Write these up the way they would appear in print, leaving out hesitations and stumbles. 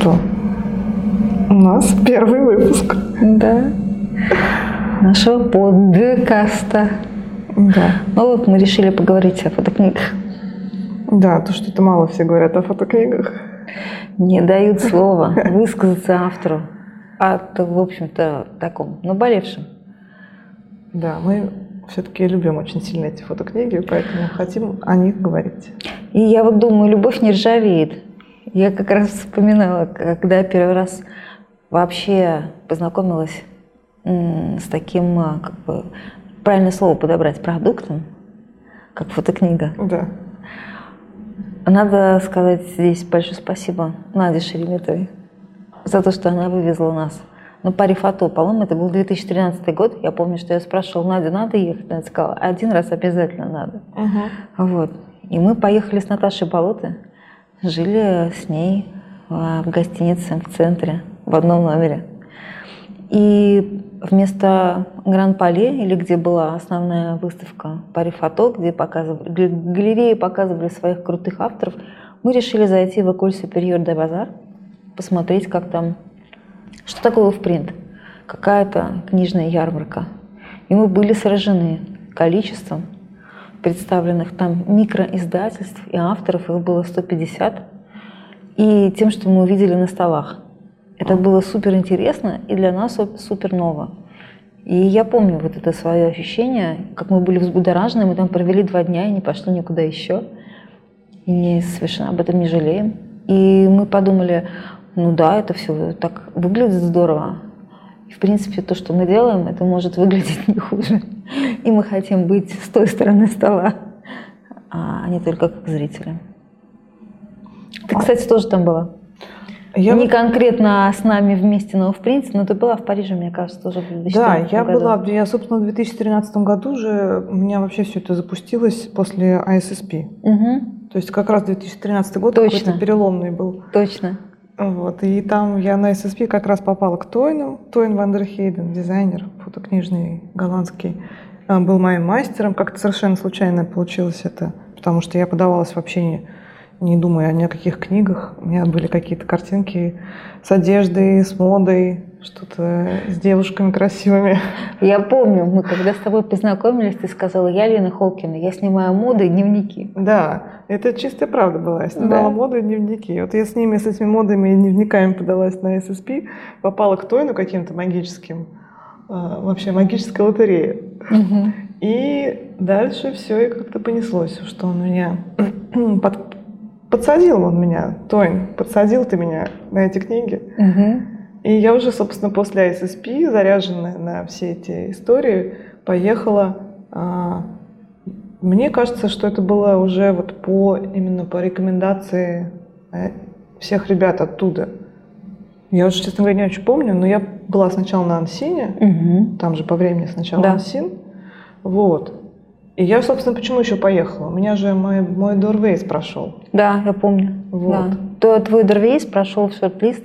что, у нас первый выпуск. Да. Нашего подкаста. Да. Ну вот мы решили поговорить о фотокнигах. Да, то что-то мало все говорят о фотокнигах. Не дают слова высказаться автору в общем-то, таком наболевшем. Да, мы все-таки любим очень сильно эти фотокниги, поэтому хотим о них говорить. И я вот думаю, любовь не ржавеет. Я как раз вспоминала, когда первый раз вообще познакомилась с таким, как бы, правильное слово подобрать, продуктом, как фотокнига. Да. Надо сказать здесь большое спасибо Наде Шереметовой за то, что она вывезла нас на паре фото. По-моему, это был 2013 год. Я помню, что я спрашивала Надю, надо ехать? Она сказала, один раз обязательно надо. Вот. И мы поехали с Наташей Болотой, жили с ней в гостинице в центре, в одном номере. И вместо Гран-Пале, или где была основная выставка Пари Фото, где галереи показывали своих крутых авторов, мы решили зайти в École Supérieure des Beaux-Arts, посмотреть, как там, что такое впринт, какая-то книжная ярмарка. И мы были сражены количеством представленных там микроиздательств и авторов, их было 150, и тем, что мы увидели на столах. Это было супер интересно и для нас супер ново. И я помню вот это свое ощущение, как мы были взбудоражены, мы там провели 2 дня и не пошли никуда еще. И совершенно об этом не жалеем. И мы подумали, ну да, это все так выглядит здорово. И в принципе то, что мы делаем, это может выглядеть не хуже. И мы хотим быть с той стороны стола, а не только как зрители. Ты, кстати, тоже там была. Не конкретно с нами вместе, но в принципе, но ты была в Париже, мне кажется, тоже в 2013 Да, году. я, собственно, в 2013 году уже, у меня вообще все это запустилось после ISSP. То есть как раз 2013 год какой-то переломный был. Точно. Вот, и там я на ISSP как раз попала к Тойну. Тойн ван дер Хейден, дизайнер фотокнижный, голландский, был моим мастером. Как-то совершенно случайно получилось это, потому что я подавалась вообще не думая ни о каких книгах. У меня были какие-то картинки с одеждой, с модой, что-то с девушками красивыми. Я помню, мы когда с тобой познакомились, ты сказала, я Лена Холкина, я снимаю моды и дневники. Да, это чистая правда была. Я снимала моду и дневники. Вот я с этими модами и дневниками подалась на SSP, попала к Тойну каким-то магическим, вообще магической лотерее. И дальше все и как-то понеслось, что он меня подсадил Тойн, подсадил ты меня на эти книги. И я уже, собственно, после ISSP, заряженная на все эти истории, поехала. Мне кажется, что это было уже вот именно по рекомендации всех ребят оттуда. Я уже, честно говоря, не очень помню, но я была сначала на Ансине, там же по времени сначала Ансин. Вот. И я, собственно, почему еще поехала? У меня же мой Дорвейс прошел. Да, я помню. Вот. Да. Твой Дорвейс прошел в шорт-лист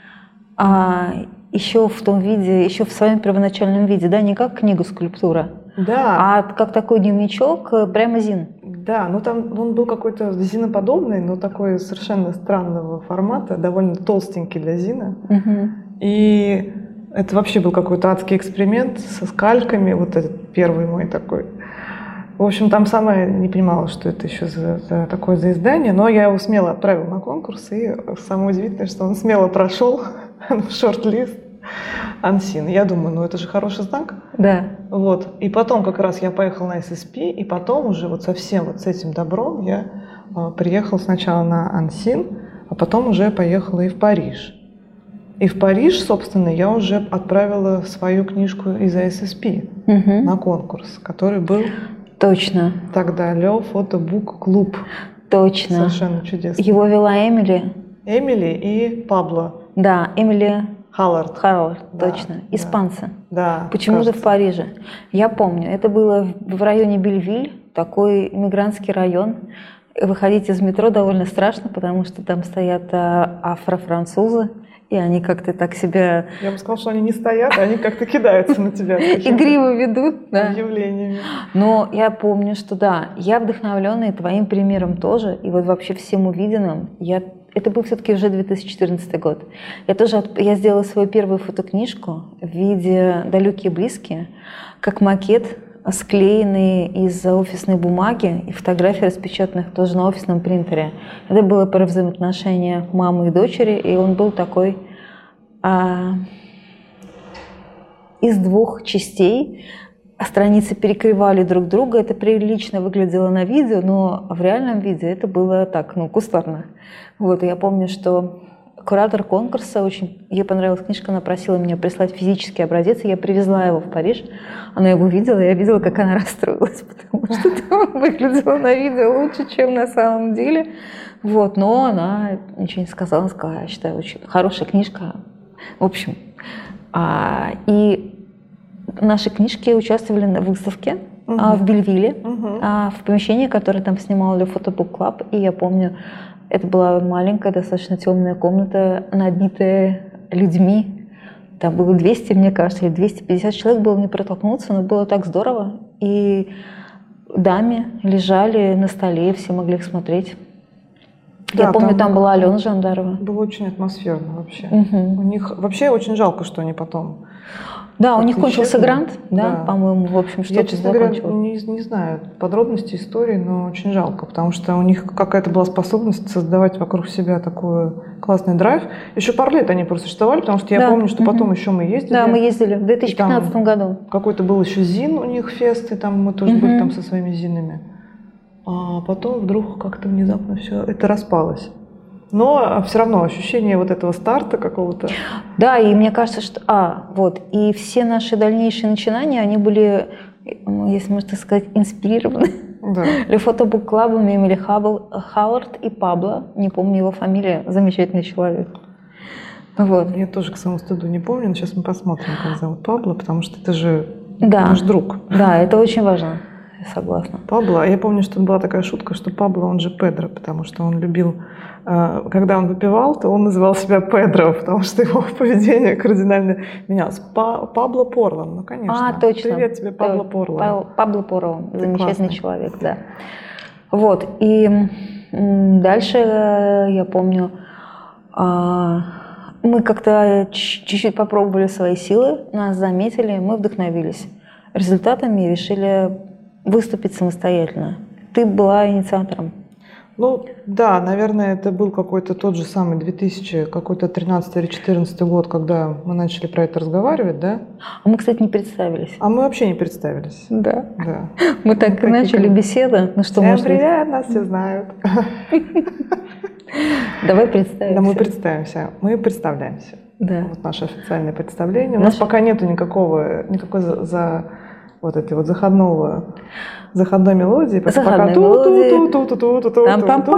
еще в том виде, еще в своем первоначальном виде, да, не как книга-скульптура, а как такой дневничок, прямо зин. Да, ну там он был какой-то зиноподобный, но такой совершенно странного формата, довольно толстенький для зина. И это вообще был какой-то адский эксперимент со скальками, вот этот первый мой такой. В общем, там сама не понимала, что это еще такое за издание, но я его смело отправила на конкурс, и самое удивительное, что он смело прошел в шорт-лист Ансин. Я думаю, ну это же хороший знак. Да. Вот. И потом как раз я поехала на SSP, и потом уже вот совсем вот с этим добром я приехала сначала на Ансин, а потом уже поехала и в Париж. И в Париж, собственно, я уже отправила свою книжку из SSP на конкурс, который был... Точно. Тогда Лё фотобук клуб. Точно. Совершенно чудесно. Его вела Эмили. Эмили и Пабло. Да, Эмили Халлард. Да, точно. Испанцы. Да. Почему-то в Париже. Я помню, это было в районе Бельвиль, такой иммигрантский район. Выходить из метро довольно страшно, потому что там стоят афро-французы. И они как-то так себя... Я бы сказала, что они не стоят, они как-то кидаются на тебя. Игриво ведут. Объявлениями. Но я помню, что да, я вдохновленная твоим примером тоже. И вот вообще всем увиденным, я это был все-таки уже 2014 год. Я сделала свою первую фотокнижку в виде «Далекие и близкие», как макет, склеенный из офисной бумаги и фотографий, распечатанных тоже на офисном принтере. Это было про взаимоотношения мамы и дочери, и он был такой из двух частей. Страницы перекрывали друг друга, это прилично выглядело на видео, но в реальном виде это было так, кустарно. Вот, и я помню, что куратор конкурса, ей понравилась книжка, она просила меня прислать физический образец, и я привезла его в Париж. Она его видела, и я видела, как она расстроилась, потому что это выглядело на видео лучше, чем на самом деле. Вот, но она ничего не сказала, я считаю, очень хорошая книжка. В общем, и наши книжки участвовали на выставке в Бельвилле, в помещении, которое там снимал Le Photo Book Club. И я помню, это была маленькая, достаточно темная комната, набитая людьми. Там было 200, мне кажется, или 250 человек, было не протолкнуться, но было так здорово. И даме лежали на столе, все могли их смотреть. Да, я помню, там была Алена Жандарова. Было очень атмосферно вообще. У них вообще очень жалко, что они потом... Да, у них кончился грант, да, по-моему, в общем, что-то. Я, честно говоря, не знаю подробностей истории, но очень жалко, потому что у них какая-то была способность создавать вокруг себя такой классный драйв. Еще пару лет они просуществовали, потому что я помню, что потом еще мы ездили. Да, мы ездили в 2015 году. Какой-то был еще ЗИН у них фест, и там мы тоже были там со своими ЗИНами. А потом вдруг как-то внезапно все это распалось. Но все равно ощущение вот этого старта какого-то. Да, и мне кажется, что... и все наши дальнейшие начинания, они были, если можно так сказать, инспирированы. Да. Le Photo Book Club, Эмили Хауард и Пабло, не помню его фамилию, замечательный человек. Вот. Я тоже к своему стыду не помню, но сейчас мы посмотрим, как зовут Пабло, потому что это же наш друг. Да, это очень важно. Согласна. Пабло. Я помню, что была такая шутка, что Пабло, он же Педро, потому что он любил, когда он выпивал, то он называл себя Педро, потому что его поведение кардинально менялось. Пабло Порлан, конечно. Точно. Привет тебе, Пабло Порлан. Пабло Порлан, замечательный человек, да. Вот, и дальше, я помню, мы как-то чуть-чуть попробовали свои силы, нас заметили, мы вдохновились результатами и решили выступить самостоятельно. Ты была инициатором. Да, наверное, это был какой-то тот же самый 2013 или 2014 год, когда мы начали про это разговаривать, да? А мы, кстати, не представились. А мы вообще не представились. Да. Мы так и начали беседу. Всем привет, нас все знают. Давай представимся. Да, мы представимся. Мы представляемся. Да. Вот наше официальное представление. У нас пока нету никакой заходной мелодии. Заходной мелодии.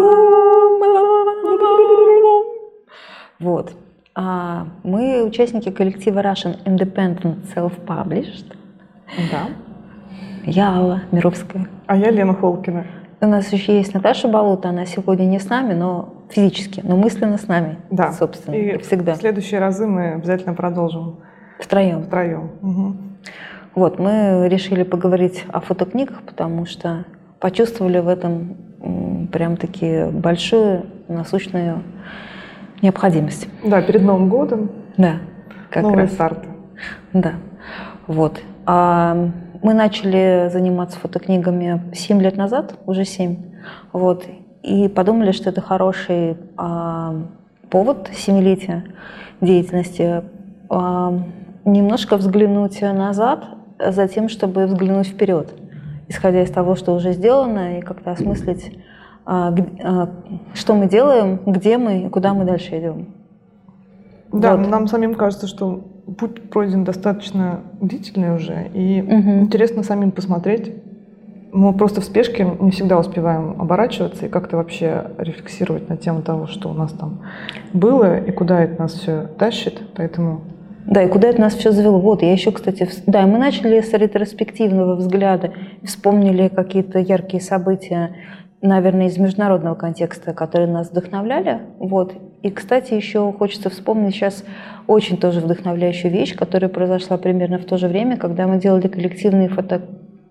Вот. Мы участники коллектива Russian Independent Self-Published. Да. Я Алла Мировская. А я Лена Холкина. У нас еще есть Наташа Балута. Она сегодня не с нами, но физически, но мысленно с нами. Да. Собственно, и всегда. В следующие разы мы обязательно продолжим. Втроем. Угу. Вот, мы решили поговорить о фотокнигах, потому что почувствовали в этом прям-таки большую насущную необходимость. Да, перед Новым годом. Да, как новые раз. старты. Да, вот. Мы начали заниматься фотокнигами 7 лет назад, уже 7, вот, и подумали, что это хороший повод 7-летия деятельности, немножко взглянуть назад, за тем, чтобы взглянуть вперед, исходя из того, что уже сделано, и как-то осмыслить, что мы делаем, где мы и куда мы дальше идем. Да, вот. Нам самим кажется, что путь пройден достаточно длительный уже, и интересно самим посмотреть. Мы просто в спешке не всегда успеваем оборачиваться и как-то вообще рефлексировать на тему того, что у нас там было и куда это нас все тащит, поэтому... Да, и куда это нас все завело. Вот, я еще, кстати, мы начали с ретроспективного взгляда, вспомнили какие-то яркие события, наверное, из международного контекста, которые нас вдохновляли. Вот. И, кстати, еще хочется вспомнить сейчас очень тоже вдохновляющую вещь, которая произошла примерно в то же время, когда мы делали коллективные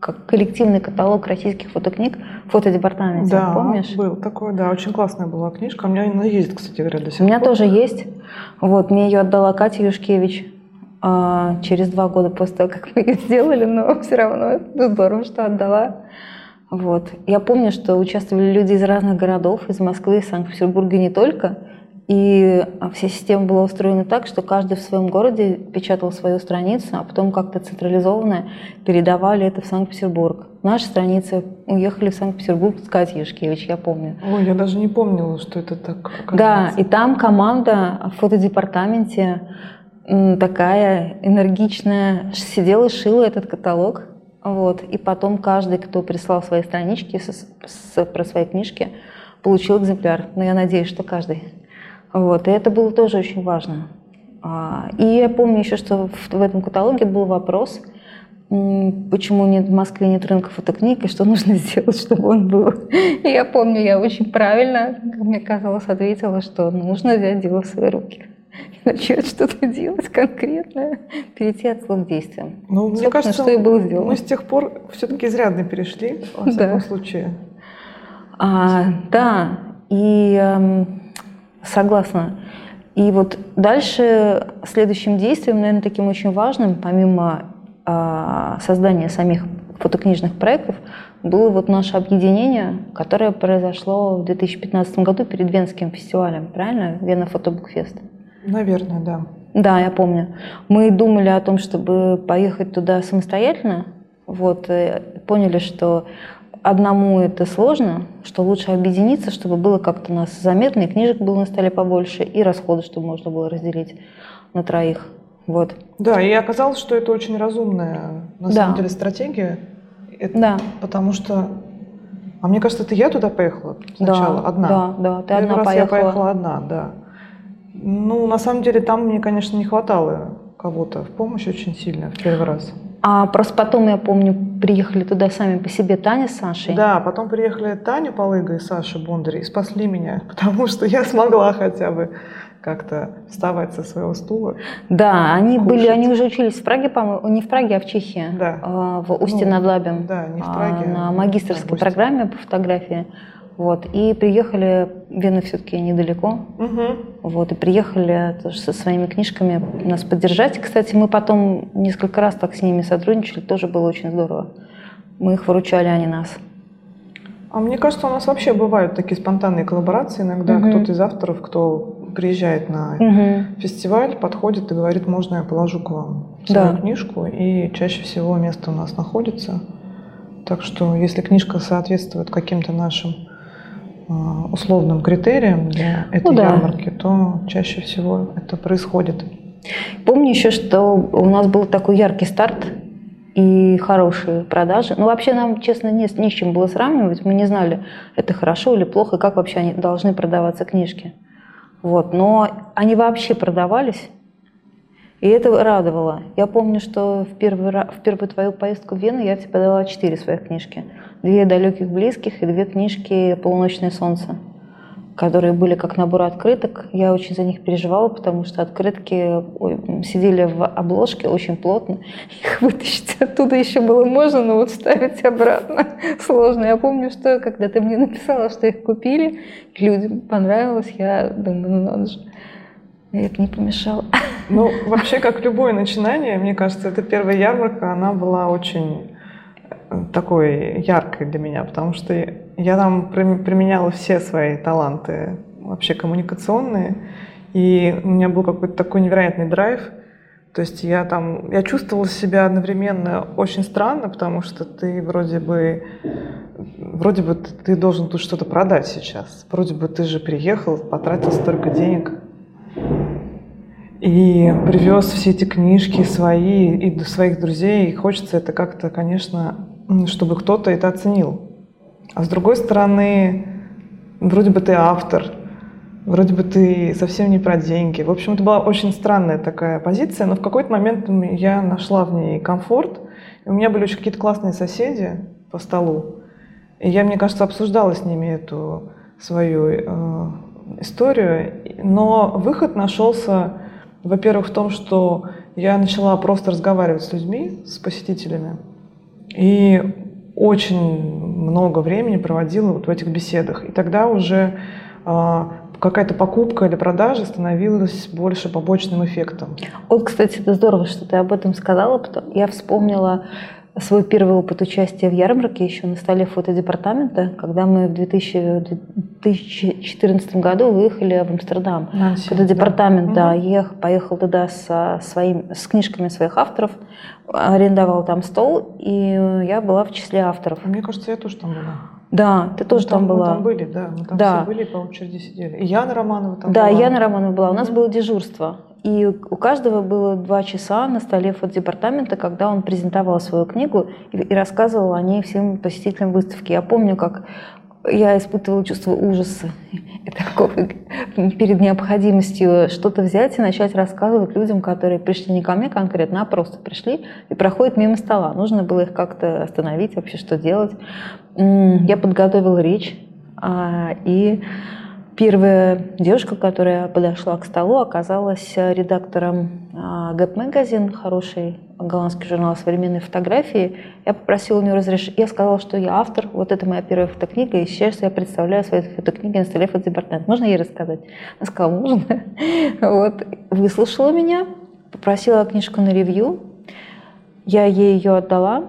как коллективный каталог российских фотокниг в фотодепартаменте, да, помнишь? был такой, да, очень классная была книжка. У меня она есть, кстати говоря, до сих пор. У меня тоже есть. Вот, мне ее отдала Катя Юшкевич через 2 года после того, как мы ее сделали, но все равно здорово, что отдала. Вот. Я помню, что участвовали люди из разных городов, из Москвы, из Санкт-Петербурга, не только. И вся система была устроена так, что каждый в своем городе печатал свою страницу, а потом как-то централизованно передавали это в Санкт-Петербург. Наши страницы уехали в Санкт-Петербург с Катей Юшкевич, я помню. Ой, я даже не помнила, что это так оказывается. Да, и там команда в фотодепартаменте такая энергичная сидела, шила этот каталог. Вот. И потом каждый, кто прислал свои странички про свои книжки, получил экземпляр. Но я надеюсь, что каждый. Вот. И это было тоже очень важно. И я помню еще, что в этом каталоге был вопрос, почему нет в Москве нет рынка фотокниг, и что нужно сделать, чтобы он был. И я помню, я очень правильно, как мне казалось, ответила, что нужно взять дело в свои руки. И начать что-то делать конкретное, перейти от слов к действиям. Ну, мне кажется, что и было сделано. Мы с тех пор все-таки изрядно перешли, во всяком случае. Да, и согласна. И вот дальше следующим действием, наверное, таким очень важным, помимо создания самих фотокнижных проектов, было вот наше объединение, которое произошло в 2015 году перед Венским фестивалем, правильно? Вена Фотобукфест. Наверное, да. Да, я помню. Мы думали о том, чтобы поехать туда самостоятельно. Вот, поняли, что одному это сложно, что лучше объединиться, чтобы было как-то нас заметно, и книжек было на столе побольше, и расходы, чтобы можно было разделить на 3. Вот. Да, и оказалось, что это очень разумная, на самом деле, стратегия. Да. Потому что... А мне кажется, это я туда поехала сначала, одна. Да, ты Первый одна раз поехала. Я поехала одна, да. Ну, на самом деле, там мне, конечно, не хватало кого-то в помощь очень сильно в первый раз. А просто потом, я помню, приехали туда сами по себе Таня с Сашей. Да, потом приехали Таня Полыга и Саша Бондарь и спасли меня, потому что я смогла хотя бы как-то вставать со своего стула. Да, они уже учились в Праге, по-моему, не в Праге, а в Чехии, да. в Усте над Лабем. Да, не в Праге. На магистерской программе по фотографии. Вот, и приехали, Вена все-таки недалеко, вот, и приехали тоже со своими книжками нас поддержать. Кстати, мы потом несколько раз так с ними сотрудничали, тоже было очень здорово. Мы их выручали, а не нас. А мне кажется, у нас вообще бывают такие спонтанные коллаборации. Иногда кто-то из авторов, кто приезжает на фестиваль, подходит и говорит, можно я положу к вам свою книжку, и чаще всего место у нас находится. Так что, если книжка соответствует каким-то нашим условным критериям для этой ярмарки, то чаще всего это происходит. Помню еще, что у нас был такой яркий старт и хорошие продажи. Ну, вообще нам, честно, не с чем было сравнивать. Мы не знали, это хорошо или плохо, как вообще они должны продаваться книжки. Вот. Но они вообще продавались, и это радовало. Я помню, что в первую твою поездку в Вену я тебе дала 4 своих книжки. 2 «Далеких близких» и 2 книжки «Полуночное солнце», которые были как набор открыток. Я очень за них переживала, потому что открытки сидели в обложке очень плотно. Их вытащить оттуда еще было можно, но вот вставить обратно сложно. Я помню, что когда ты мне написала, что их купили, людям понравилось, я думаю, ну надо же. И это не помешало. Ну, вообще, как любое начинание, мне кажется, эта первая ярмарка, она была очень такой яркой для меня, потому что я там применяла все свои таланты вообще коммуникационные, и у меня был какой-то такой невероятный драйв. То есть я чувствовала себя одновременно очень странно, потому что ты вроде бы ты должен тут что-то продать сейчас. Вроде бы ты же приехал, потратил столько денег и привез все эти книжки свои и до своих друзей. И хочется это как-то, конечно, чтобы кто-то это оценил. А с другой стороны, вроде бы ты автор, вроде бы ты совсем не про деньги. В общем, это была очень странная такая позиция, но в какой-то момент я нашла в ней комфорт. И у меня были очень какие-то классные соседи по столу. И я, мне кажется, обсуждала с ними эту свою историю. Но выход нашелся, во-первых, в том, что я начала просто разговаривать с людьми, с посетителями. и очень много времени проводила вот в этих беседах. И тогда уже какая-то покупка или продажа становилась больше побочным эффектом. Вот, кстати, это здорово, что ты об этом сказала. Я вспомнила свой первый опыт участия в ярмарке еще на столе фотодепартамента, когда мы в 2014 году выехали в Амстердам. Фотодепартамент, поехал туда с книжками своих авторов, арендовал там стол, и я была в числе авторов. Мне кажется, я тоже там была. Да, ты тоже там была. Мы там были, да. Мы там все были, по очереди сидели. И Яна Романова там была. Да, Яна Романова была. У нас было дежурство. И у каждого было 2 часа на столе фотодепартамента, когда он презентовал свою книгу и рассказывал о ней всем посетителям выставки. Я помню, как я испытывала чувство ужаса перед необходимостью что-то взять и начать рассказывать людям, которые пришли не ко мне конкретно, а просто пришли и проходят мимо стола. Нужно было их как-то остановить, вообще что делать. Я подготовила речь, и первая девушка, которая подошла к столу, оказалась редактором Gap Magazine, хороший голландский журнал современной фотографии. Я попросила у нее разрешения. Я сказала, что я автор, вот это моя первая фотокнига, и сейчас я представляю свои фотокниги на столе фотодепартамента. Можно ей рассказать? Она сказала, можно. Вот. Выслушала меня, попросила книжку на ревью. Я ей ее отдала.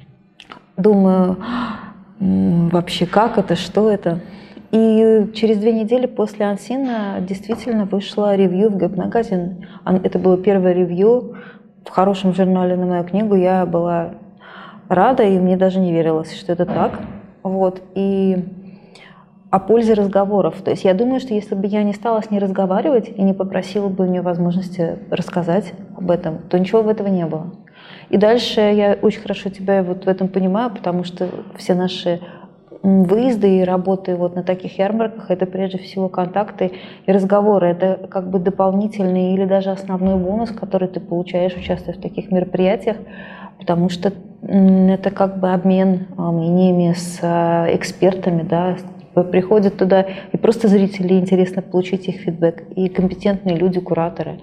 Думаю, вообще как это, что это? И через 2 недели после Ансина действительно вышло ревью в Gap Magazine. Это было первое ревью в хорошем журнале на мою книгу. Я была рада, и мне даже не верилось, что это так. Вот. И о пользе разговоров. То есть я думаю, что если бы я не стала с ней разговаривать и не попросила бы у нее возможности рассказать об этом, то ничего бы этого не было. И дальше я очень хорошо тебя вот в этом понимаю, потому что все наши выезды и работы вот на таких ярмарках — это прежде всего контакты и разговоры. Это как бы дополнительный или даже основной бонус, который ты получаешь, участвуя в таких мероприятиях, потому что это как бы обмен мнениями с экспертами, да. Приходят туда и просто зрители, интересно получить их фидбэк, и компетентные люди, кураторы,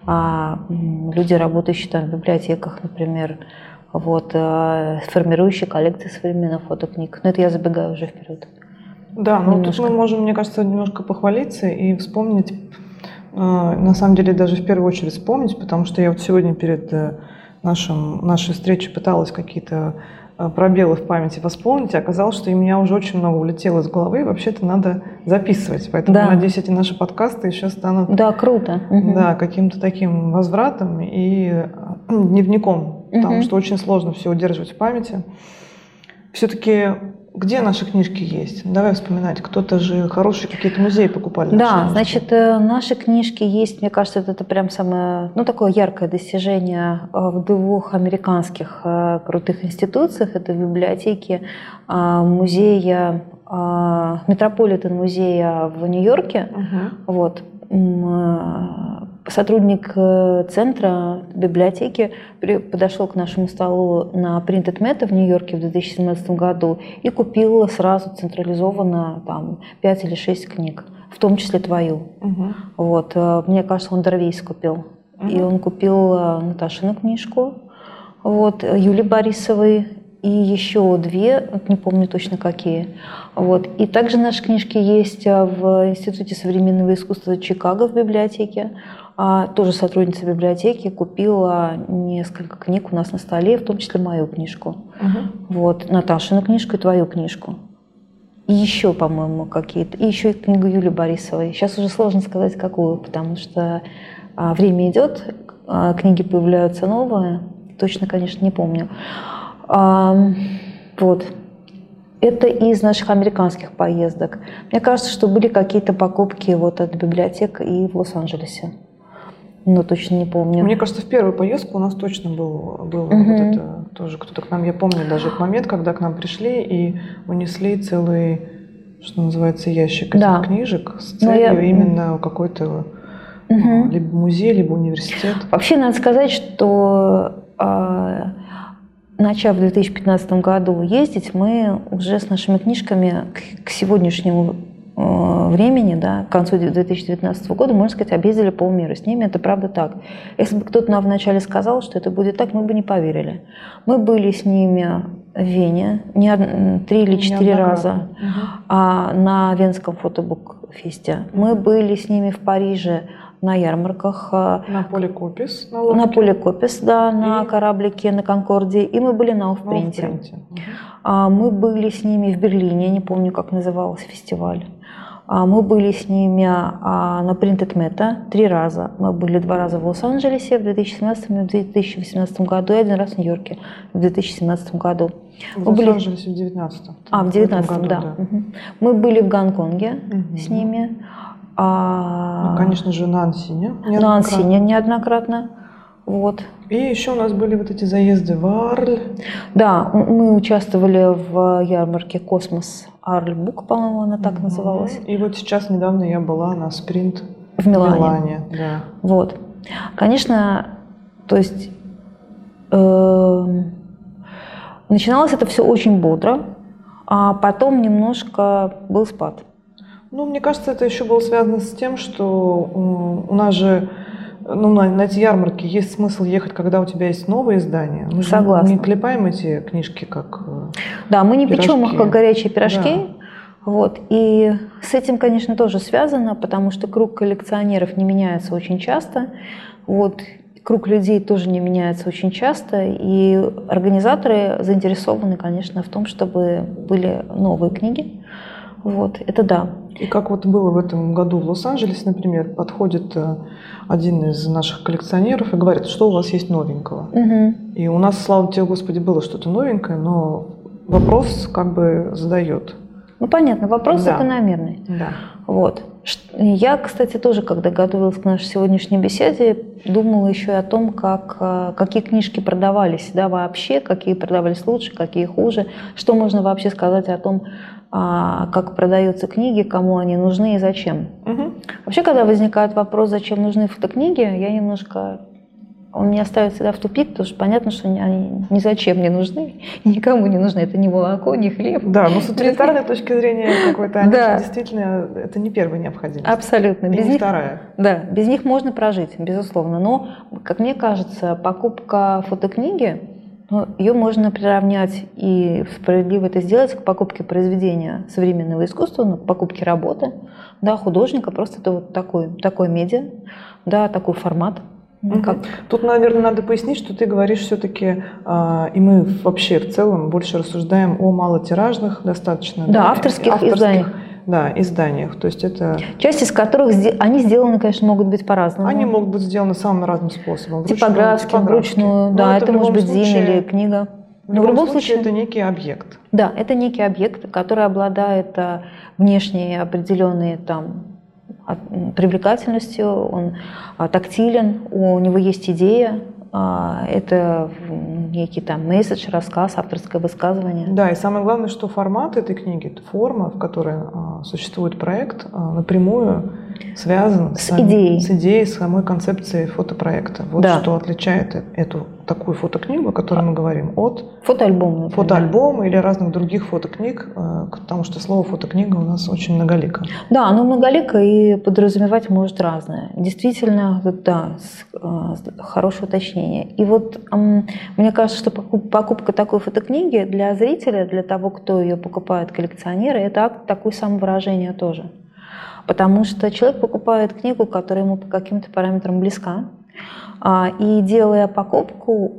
люди, работающие там в библиотеках, например, вот, формирующие коллекции современных фотокниг. Но это я забегаю уже вперед. Да, ну тут мы можем, мне кажется, немножко похвалиться и вспомнить, на самом деле даже в первую очередь вспомнить, потому что я вот сегодня перед нашей встречей пыталась какие-то пробелы в памяти восполнить, и оказалось, что у меня уже очень много улетело из головы, и вообще-то надо записывать. Поэтому, надеюсь, эти наши подкасты еще станут круто. Да, каким-то таким возвратом и дневником, потому что очень сложно все удерживать в памяти. Все-таки где наши книжки есть? Давай вспоминать. Кто-то же хорошие какие-то музеи покупали. Да, значит, наши книжки есть, мне кажется, это прям самое, такое яркое достижение в 2 американских крутых институциях. Это в библиотеке музея, Метрополитен-музея в Нью-Йорке. Вот. Сотрудник центра библиотеки подошел к нашему столу на Printed Matter в Нью-Йорке в 2017 году и купил сразу централизованно там 5 или 6 книг, в том числе твою. Вот. Мне кажется, он Дорвейс купил. И он купил Наташину книжку, вот, Юлии Борисовой, и еще 2, не помню точно какие. Вот. И также наши книжки есть в Институте современного искусства Чикаго в библиотеке. Тоже сотрудница библиотеки купила несколько книг у нас на столе, в том числе мою книжку. Вот, Наташину книжку и твою книжку. И еще, по-моему, какие-то. И еще и книгу Юлии Борисовой. Сейчас уже сложно сказать, какую, потому что время идет, книги появляются новые. Точно, конечно, не помню. Вот. Это из наших американских поездок. Мне кажется, что были какие-то покупки вот от библиотек и в Лос-Анджелесе. Но точно не помню. Мне кажется, в первую поездку у нас точно был вот это тоже кто-то к нам. Я помню даже этот момент, когда к нам пришли и унесли целый, что называется, ящик этих книжек с целью именно какой-то либо музей, либо университет. Вообще, надо сказать, что начав в 2015 году ездить, мы уже с нашими книжками к сегодняшнему времени, да, к концу 2019 года, можно сказать, объездили полмира. С ними это правда так. Если бы кто-то нам вначале сказал, что это будет так, мы бы не поверили. Мы были с ними в Вене, 3 или 4 раза, на Венском фотобук-фесте. Мы были с ними в Париже на ярмарках. На поле Копис, на поле Копис, да, на кораблике, на Конкордии. И мы были на Оффпринте. Мы были с ними в Берлине, не помню, как назывался фестиваль. Мы были с ними на Printed Meta 3 раза. Мы были 2 раза в Лос-Анджелесе в 2017 и 2018 году, и 1 раз в Нью-Йорке в 2017 году. В Лос-Анджелесе в 2019. В 2019, да. Мы были в Гонконге с ними. Ну, конечно же, на Ансине. На Ансине неоднократно. Вот. И еще у нас были вот эти заезды в Арль. Да, мы участвовали в ярмарке «Космос Арль Бук», по-моему, она так называлась. И вот сейчас недавно я была на спринт в Милане. Да. Вот. Конечно, то есть начиналось это все очень бодро, а потом немножко был спад. Ну, мне кажется, это еще было связано с тем, что у нас же на эти ярмарки есть смысл ехать, когда у тебя есть новые издания. Мы же не клепаем эти книжки как Да, мы не печем их как горячие пирожки. Да. Вот. И с этим, конечно, тоже связано, потому что круг коллекционеров не меняется очень часто. Вот. Круг людей тоже не меняется очень часто. И организаторы заинтересованы, конечно, в том, чтобы были новые книги. Вот. Это да. И как вот было в этом году в Лос-Анджелесе, например, подходит один из наших коллекционеров и говорит, что у вас есть новенького. И у нас, слава тебе, Господи, было что-то новенькое, но вопрос как бы задает. Ну, понятно, вопрос закономерный. Да. Вот. Я, кстати, тоже, когда готовилась к нашей сегодняшней беседе, думала еще и о том, какие книжки продавались, да, вообще, какие продавались лучше, какие хуже, что можно вообще сказать о том, как продаются книги, кому они нужны и зачем. Вообще, когда возникает вопрос, зачем нужны фотокниги, он меня ставит всегда в тупик, потому что понятно, что они ни зачем не нужны, никому не нужны. Это ни молоко, ни хлеб. Да, но с утилитарной точки зрения какой-то, они действительно, это не первая необходимость. Абсолютно. Без них, вторая. Да, без них можно прожить, безусловно. Но, как мне кажется, покупка фотокниги, ее можно приравнять, и справедливо это сделать, к покупке произведения современного искусства, к покупке работы, да, художника. Просто это вот такой медиа, да, такой формат. Тут, наверное, надо пояснить, что ты говоришь все-таки, и мы вообще в целом больше рассуждаем о малотиражных достаточно. Да, авторских изданиях. Да, изданиях. То есть это... Часть из которых они сделаны, конечно, могут быть по-разному. Они могут быть сделаны самым разным способом. Типографским, вручную. Да, это может быть зин или книга. Но в любом случае это некий объект. Да, это некий объект, который обладает внешней определенной привлекательностью, он тактилен, у него есть идея, это некий месседж, рассказ, авторское высказывание. Да, и самое главное, что формат этой книги, форма, в которой существует проект, напрямую связан с идеей, с самой концепцией фотопроекта. Вот что отличает такую фотокнигу, о которой мы говорим, от фотоальбома или разных других фотокниг, потому что слово фотокнига у нас очень многолико. Да, оно многолико и подразумевать может разное. Действительно, да, хорошее уточнение. И вот мне кажется, что покупка такой фотокниги для зрителя, для того, кто ее покупает, коллекционеры, это акт такое самовыражение тоже. Потому что человек покупает книгу, которая ему по каким-то параметрам близка, и делая покупку,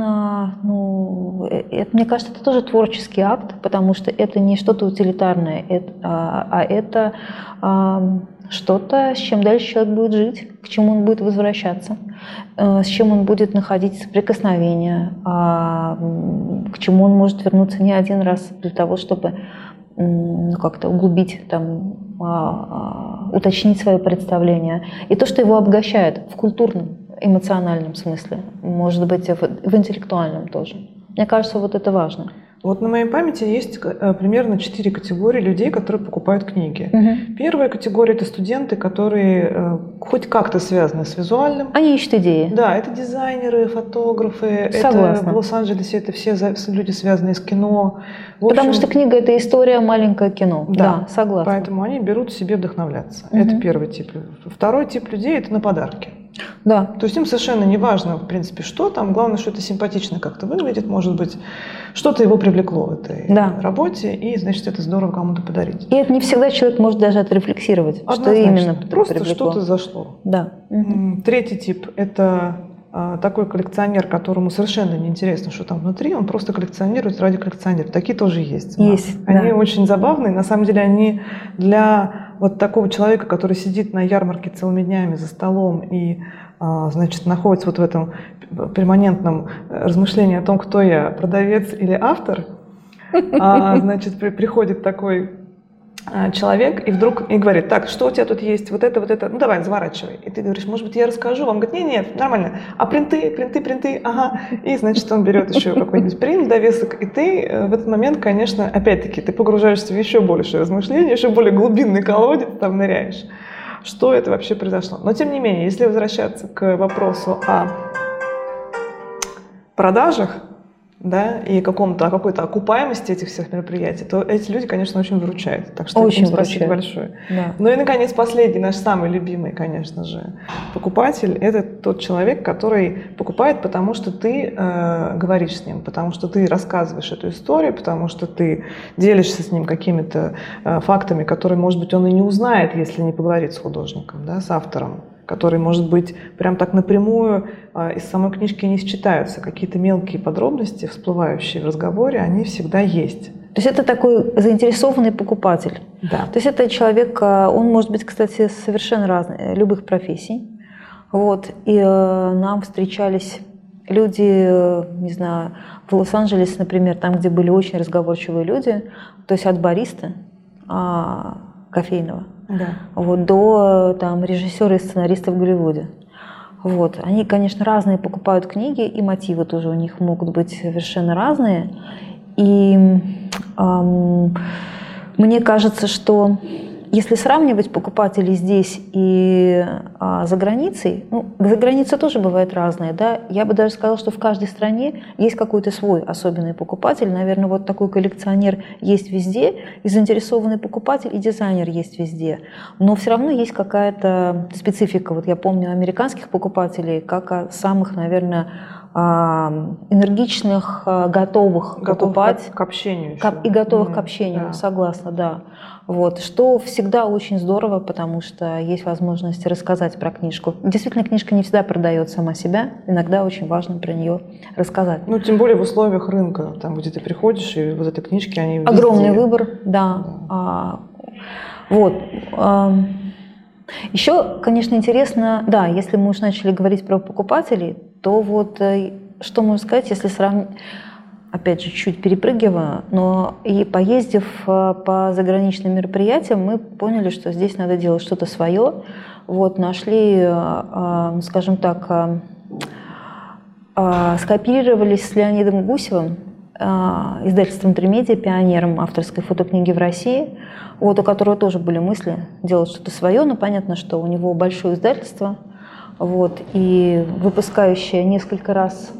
мне кажется, это тоже творческий акт, потому что это не что-то утилитарное, а это что-то, с чем дальше человек будет жить, к чему он будет возвращаться, с чем он будет находить соприкосновение, к чему он может вернуться не один раз для того, чтобы как-то углубить, уточнить свое представление. И то, что его обогащает в культурном, эмоциональном смысле, может быть, в интеллектуальном тоже. Мне кажется, вот это важно. Вот на моей памяти есть примерно 4 категории людей, которые покупают книги. Первая категория – это студенты, которые хоть как-то связаны с визуальным. Они ищут идеи. Да, это дизайнеры, фотографы. Согласна. Это в Лос-Анджелесе это все люди, связанные с кино. Потому что книга – это история, маленькое кино. Да, согласна. Поэтому они берут себе вдохновляться. Это первый тип. Второй тип людей – это на подарки. Да. То есть им совершенно не важно, в принципе, что там. Главное, что это симпатично как-то выглядит, может быть, что-то его привлекло в этой работе, и, значит, это здорово кому-то подарить. И это не всегда человек может даже отрефлексировать, что именно просто привлекло. Что-то зашло. Да. Третий тип – это такой коллекционер, которому совершенно неинтересно, что там внутри, он просто коллекционирует ради коллекционирования. Такие тоже есть. Они очень забавные. На самом деле они для вот такого человека, который сидит на ярмарке целыми днями за столом и, значит, находится вот в этом перманентном размышлении о том, кто я, продавец или автор, значит, приходит такой человек и вдруг и говорит: так, что у тебя тут есть, вот это, ну давай, заворачивай. И ты говоришь: может быть, я расскажу? Он говорит: нет, нормально. А принты, ага. И, значит, он берет еще какой-нибудь принт, довесок, и ты в этот момент, конечно, опять-таки, ты погружаешься в еще большее размышление, еще более глубинный колодец, там ныряешь. Что это вообще произошло? Но, тем не менее, если возвращаться к вопросу о продажах, да, и какой-то окупаемости этих всех мероприятий, то эти люди, конечно, очень выручают. Так что очень спасибо большое. Да. Ну и, наконец, последний, наш самый любимый, конечно же, покупатель – это тот человек, который покупает, потому что ты говоришь с ним, потому что ты рассказываешь эту историю, потому что ты делишься с ним какими-то фактами, которые, может быть, он и не узнает, если не поговорит с художником, да, с автором, который, может быть, прям так напрямую из самой книжки не считаются. Какие-то мелкие подробности, всплывающие в разговоре, они всегда есть. То есть это такой заинтересованный покупатель. Да. То есть это человек, он может быть, кстати, совершенно разный, любых профессий. Вот. И нам встречались люди, не знаю, в Лос-Анджелесе, например, там, где были очень разговорчивые люди, то есть от бариста кофейного, да, вот, до там, режиссера и сценариста в Голливуде. Вот. Они, конечно, разные покупают книги, и мотивы тоже у них могут быть совершенно разные. И мне кажется, что если сравнивать покупателей здесь и за границей, ну, за границей тоже бывает разное, да, я бы даже сказала, что в каждой стране есть какой-то свой особенный покупатель. Наверное, вот такой коллекционер есть везде, и заинтересованный покупатель, и дизайнер есть везде. Но все равно есть какая-то специфика. Вот я помню американских покупателей как самых, наверное, энергичных, готовых покупать. К общению. И готовых к общению, да. Согласна, да. Вот, что всегда очень здорово, потому что есть возможность рассказать про книжку. Действительно, книжка не всегда продает сама себя, иногда очень важно про нее рассказать. Ну, тем более в условиях рынка, там, где ты приходишь, и вот эти книжки, они везде. Огромный выбор, да. Вот. Еще, конечно, интересно, да, если мы уж начали говорить про покупателей, то вот что можно сказать, если сравнить, опять же, чуть перепрыгивая, но и поездив по заграничным мероприятиям, мы поняли, что здесь надо делать что-то свое. Вот, нашли, скажем так, скооперировались с Леонидом Гусевым, издательством «Тримедиа», пионером авторской фотокниги в России, вот, у которого тоже были мысли делать что-то свое, но понятно, что у него большое издательство, вот, и выпускающее несколько раз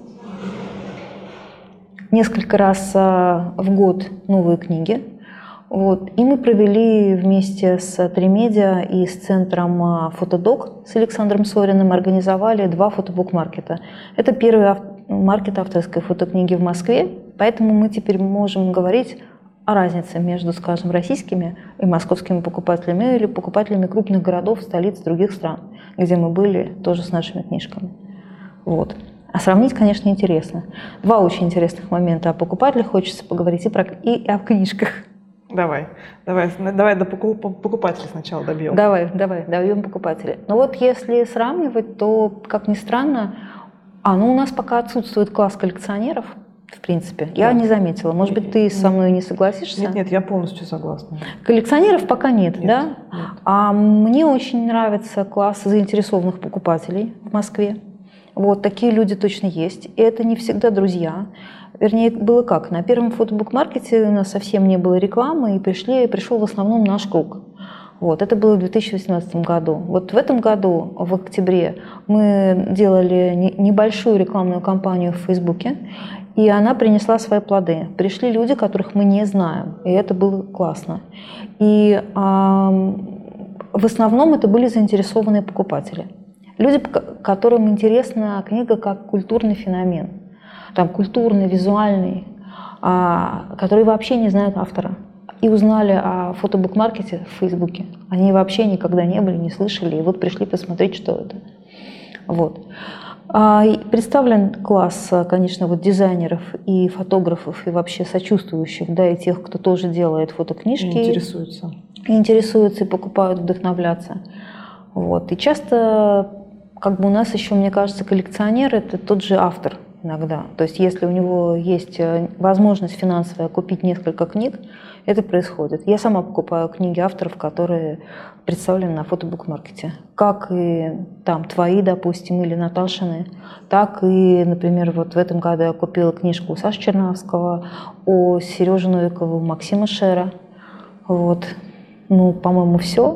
в год новые книги. Вот. И мы провели вместе с «Тримедиа» и с центром «Фотодок» с Александром Сориным, организовали 2 фотобук-маркета. Это первый маркет авторской фотокниги в Москве, поэтому мы теперь можем говорить о разнице между, скажем, российскими и московскими покупателями или покупателями крупных городов, столиц других стран, где мы были тоже с нашими книжками. Вот. А сравнить, конечно, интересно. 2 очень интересных момента. О покупателях хочется поговорить и о книжках. Давай до покупателей сначала добьем. Давай, добьем покупателей. Но вот если сравнивать, то, как ни странно, у нас пока отсутствует класс коллекционеров, в принципе. Я не заметила. Может быть, ты со мной не согласишься? Нет, я полностью согласна. Коллекционеров пока нет, да? Нет. А мне очень нравится класс заинтересованных покупателей в Москве. Вот, такие люди точно есть. И это не всегда друзья. Вернее, было как? На первом фотобук-маркете у нас совсем не было рекламы, и пришел в основном наш круг. Вот, это было в 2018 году. Вот в этом году, в октябре, мы делали небольшую рекламную кампанию в Фейсбуке, и она принесла свои плоды. Пришли люди, которых мы не знаем, и это было классно. И в основном это были заинтересованные покупатели. Люди, которым интересна книга как культурный феномен, там, культурный, визуальный, которые вообще не знают автора. И узнали о фотобукмаркете в Фейсбуке. Они вообще никогда не были, не слышали, и вот пришли посмотреть, что это. Вот. Представлен класс, конечно, вот дизайнеров и фотографов, и вообще сочувствующих, да, и тех, кто тоже делает фотокнижки. И интересуются. И интересуются, и покупают, вдохновляться. Вот. И часто, как бы у нас еще, мне кажется, коллекционер – это тот же автор иногда. То есть если у него есть возможность финансовая купить несколько книг, это происходит. Я сама покупаю книги авторов, которые представлены на фотобукмаркете. Как и там твои, допустим, или Наташины, так и, например, вот в этом году я купила книжку у Саши Чернавского, о Сереже Новикову, Максима Шера. Вот. Ну, по-моему, все.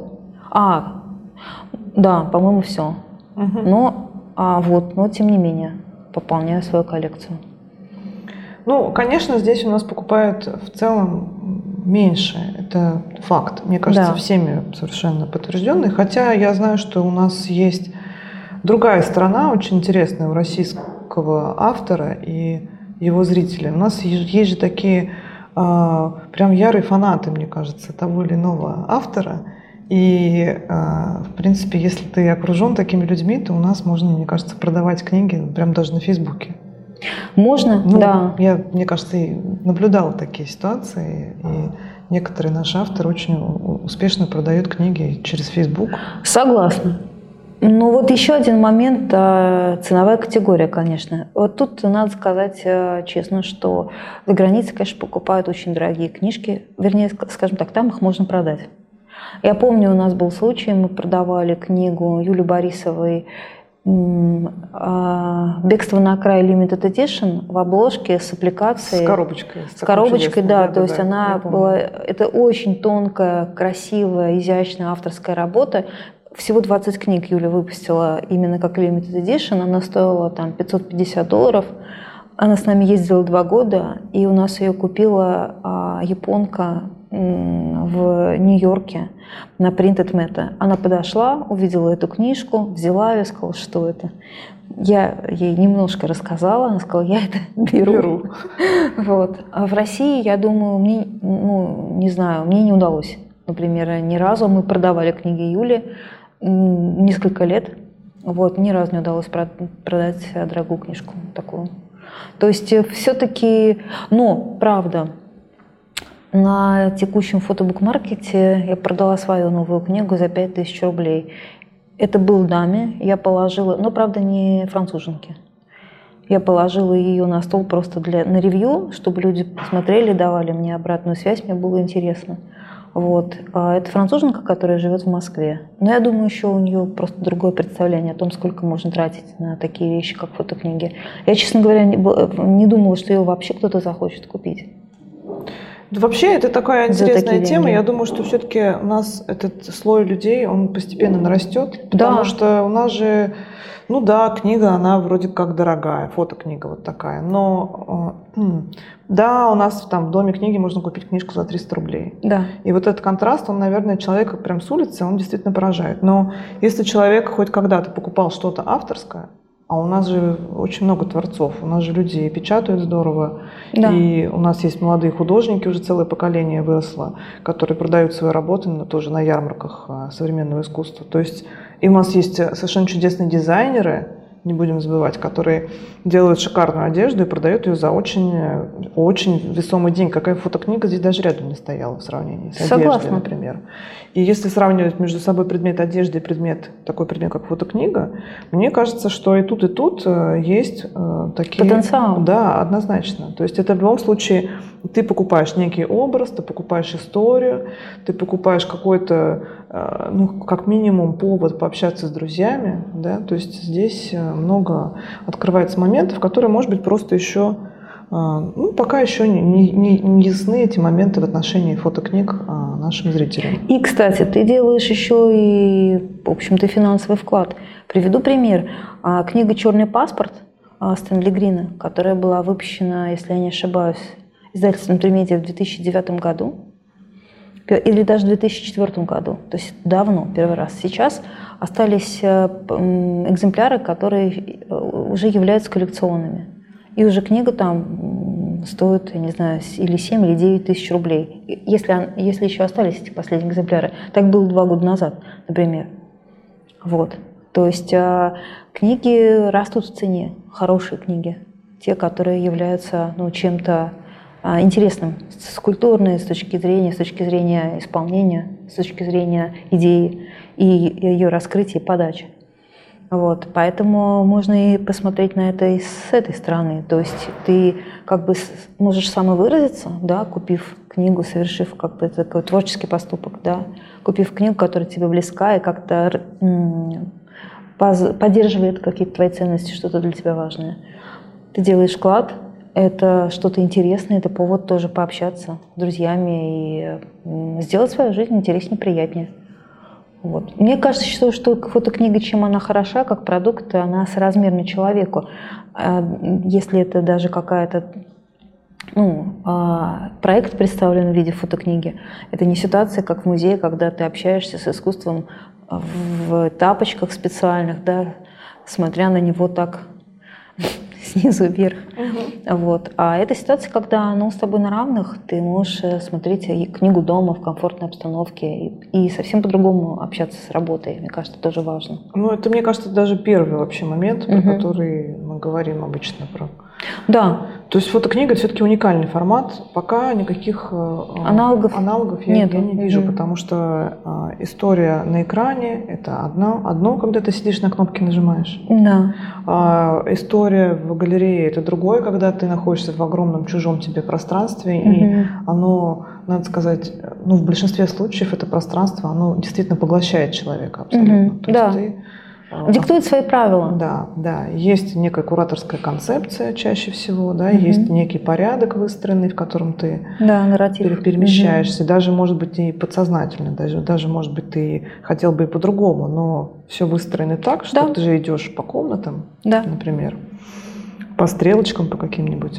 Да, по-моему, все. Но тем не менее, пополняю свою коллекцию. Ну, конечно, здесь у нас покупают в целом меньше. Это факт. Мне кажется, Да. всеми совершенно подтвержденный. Хотя я знаю, что у нас есть другая сторона, очень интересная у российского автора и его зрителей. У нас есть же такие прям ярые фанаты, мне кажется, того или иного автора. И, в принципе, если ты окружен такими людьми, то у нас можно, мне кажется, продавать книги прям даже на Фейсбуке. Можно, да. Я, мне кажется, и наблюдала такие ситуации, и некоторые наши авторы очень успешно продают книги через Facebook. Согласна. Ну вот еще один момент, ценовая категория, конечно. Вот тут надо сказать честно, что за границей, конечно, покупают очень дорогие книжки, вернее, скажем так, там их можно продать. Я помню, у нас был случай, мы продавали книгу Юли Борисовой «Бегство на край Limited Edition» в обложке с аппликацией. С коробочкой. С коробочкой, да. То есть она была... Это очень тонкая, красивая, изящная авторская работа. Всего 20 книг Юля выпустила именно как Limited Edition. Она стоила там $550. Она с нами ездила 2 года, и у нас ее купила японка в Нью-Йорке на Printed Meta. Она подошла, увидела эту книжку, взяла ее, сказала, что это. Я ей немножко рассказала, она сказала, я это беру. Вот. А в России, я думаю, мне, не знаю, мне не удалось. Например, ни разу мы продавали книги Юли несколько лет. Вот, ни разу не удалось продать дорогую книжку такую. То есть все-таки, но правда, на текущем фотобукмаркете я продала свою новую книгу за 5000 рублей. Это был даме, я положила, но правда не француженке. Я положила ее на стол просто на ревью, чтобы люди посмотрели, давали мне обратную связь, мне было интересно. Вот. Это француженка, которая живет в Москве. Но я думаю, еще у нее просто другое представление о том, сколько можно тратить на такие вещи, как фотокниги. Я, честно говоря, не думала, что ее вообще кто-то захочет купить. Вообще, это такая интересная тема. Я думаю, что все-таки у нас этот слой людей, он постепенно нарастет. Потому что у нас же, ну да, книга, она вроде как дорогая, фотокнига вот такая. Но да, у нас там в доме книги можно купить книжку за 300 рублей. Да. И вот этот контраст, он, наверное, человека прям с улицы, он действительно поражает. Но если человек хоть когда-то покупал что-то авторское, а у нас же очень много творцов, у нас же люди печатают здорово, да. И у нас есть молодые художники, уже целое поколение выросло, которые продают свои работы тоже на ярмарках современного искусства. То есть и у нас есть совершенно чудесные дизайнеры, не будем забывать, которые делают шикарную одежду и продают ее за очень, очень весомый деньги. Какая фотокнига здесь даже рядом не стояла в сравнении с одеждой, например. И если сравнивать между собой предмет одежды и такой предмет, как фотокнига, мне кажется, что и тут есть такие... Потенциал. Да, однозначно. То есть это в любом случае ты покупаешь некий образ, ты покупаешь историю, ты покупаешь какой-то, как минимум, повод пообщаться с друзьями. Да? То есть здесь много открывается моментов, которые, может быть, просто еще... пока еще не ясны эти моменты в отношении фотокниг нашим зрителям. И, кстати, ты делаешь еще и, в общем-то, финансовый вклад. Приведу пример. Книга «Черный паспорт» Стэнли Грина, которая была выпущена, если я не ошибаюсь, издательством «Интермедиа» в 2009 году. или даже в 2004 году, то есть давно, первый раз. Сейчас остались экземпляры, которые уже являются коллекционными. И уже книга там стоит, я не знаю, или 7, или 9 тысяч рублей, если еще остались эти последние экземпляры. Так было 2 года назад, например. Вот. То есть книги растут в цене, хорошие книги, те, которые являются чем-то интересным с культурной, с точки зрения исполнения, с точки зрения идеи и ее раскрытия и подачи. Вот. Поэтому можно и посмотреть на это и с этой стороны. То есть ты как бы можешь самовыразиться, да, купив книгу, совершив как бы такой творческий поступок, да, купив книгу, которая тебе близка и как-то поддерживает какие-то твои ценности, что-то для тебя важное. Ты делаешь вклад, это что-то интересное, это повод тоже пообщаться с друзьями и сделать свою жизнь интереснее, приятнее. Вот. Мне кажется, что фотокнига, чем она хороша, как продукт, она соразмерна человеку. Если это даже какая-то проект представлен в виде фотокниги, это не ситуация, как в музее, когда ты общаешься с искусством в тапочках специальных, да, смотря на него так снизу вверх. Вот. А это ситуация, когда с тобой на равных, ты можешь смотреть книгу дома в комфортной обстановке и совсем по-другому общаться с работой. Мне кажется, тоже важно. Это, мне кажется, даже первый вообще момент, про который мы говорим обычно. Да. То есть фотокнига все-таки уникальный формат. Пока никаких аналогов я не вижу, потому что история на экране – это одно, когда ты сидишь на кнопки нажимаешь. Да. История в галерее – это другое, когда ты находишься в огромном чужом тебе пространстве, и оно, надо сказать, в большинстве случаев это пространство, оно действительно поглощает человека абсолютно. То да. есть диктует свои правила. Да. Есть некая кураторская концепция чаще всего, да, есть некий порядок выстроенный, в котором ты перемещаешься. Даже, может быть, и подсознательно, даже, может быть, ты хотел бы и по-другому, но все выстроено так, что ты же идешь по комнатам, например, по стрелочкам, по каким-нибудь.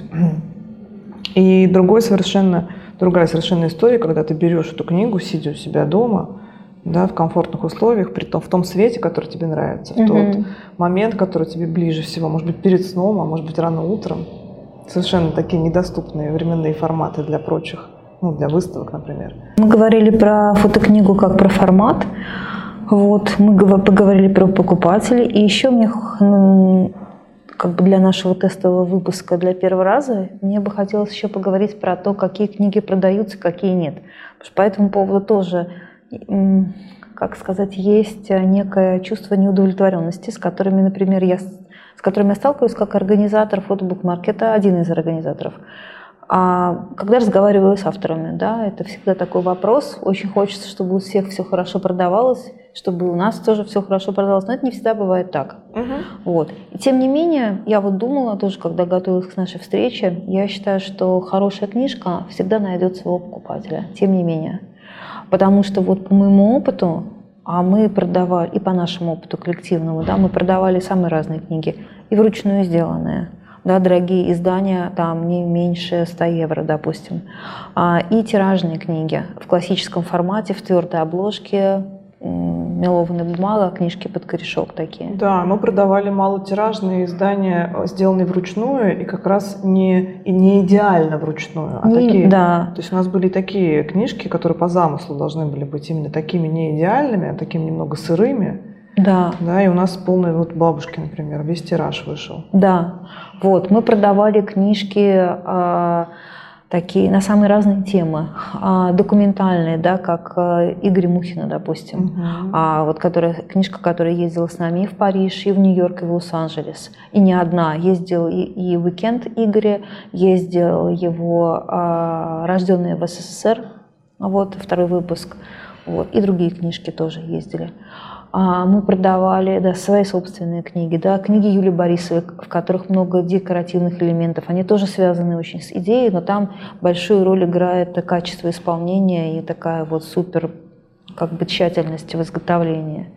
И другая совершенно история, когда ты берешь эту книгу, сидя у себя дома, да, в комфортных условиях, в том свете, который тебе нравится, в тот момент, который тебе ближе всего, может быть, перед сном, а может быть, рано утром. Совершенно такие недоступные временные форматы для прочих, для выставок, например. Мы говорили про фотокнигу как про формат, мы поговорили про покупателей, и еще мне как бы для нашего тестового выпуска, для первого раза, мне бы хотелось еще поговорить про то, какие книги продаются, какие нет. Потому что по этому поводу тоже, как сказать, есть некое чувство неудовлетворенности, с которыми, например, я сталкиваюсь как организатор фотобукмаркета, один из организаторов. А когда разговариваю с авторами, да, это всегда такой вопрос. Очень хочется, чтобы у всех все хорошо продавалось, чтобы у нас тоже все хорошо продавалось, но это не всегда бывает так. Вот. И тем не менее, я думала тоже, когда готовилась к нашей встрече, я считаю, что хорошая книжка всегда найдет своего покупателя. Тем не менее. Потому что по моему опыту, а мы продавали, и по нашему опыту коллективному, да, мы продавали самые разные книги, и вручную сделанные, да, дорогие издания, там не меньше 100 евро, допустим, и тиражные книги в классическом формате, в твердой обложке, мелованная бумага, книжки под корешок такие. Да, мы продавали малотиражные издания, сделанные вручную, и как раз не идеально вручную, а такие. Да. То есть у нас были такие книжки, которые по замыслу должны были быть именно такими не идеальными, а такими немного сырыми. Да. Да, и у нас полный бабушки, например, весь тираж вышел. Да. Мы продавали книжки такие на самые разные темы, документальные, да, как Игоря Мухина, допустим, книжка, которая ездила с нами и в Париж, и в Нью-Йорк, и в Лос-Анджелес, и не одна, ездил и «Уикенд» Игоря, ездил его «Рожденные в СССР», второй выпуск, и другие книжки тоже ездили. Мы продавали свои собственные книги, книги Юлии Борисовой, в которых много декоративных элементов. Они тоже связаны очень с идеей, но там большую роль играет качество исполнения и такая супер тщательность в изготовлении.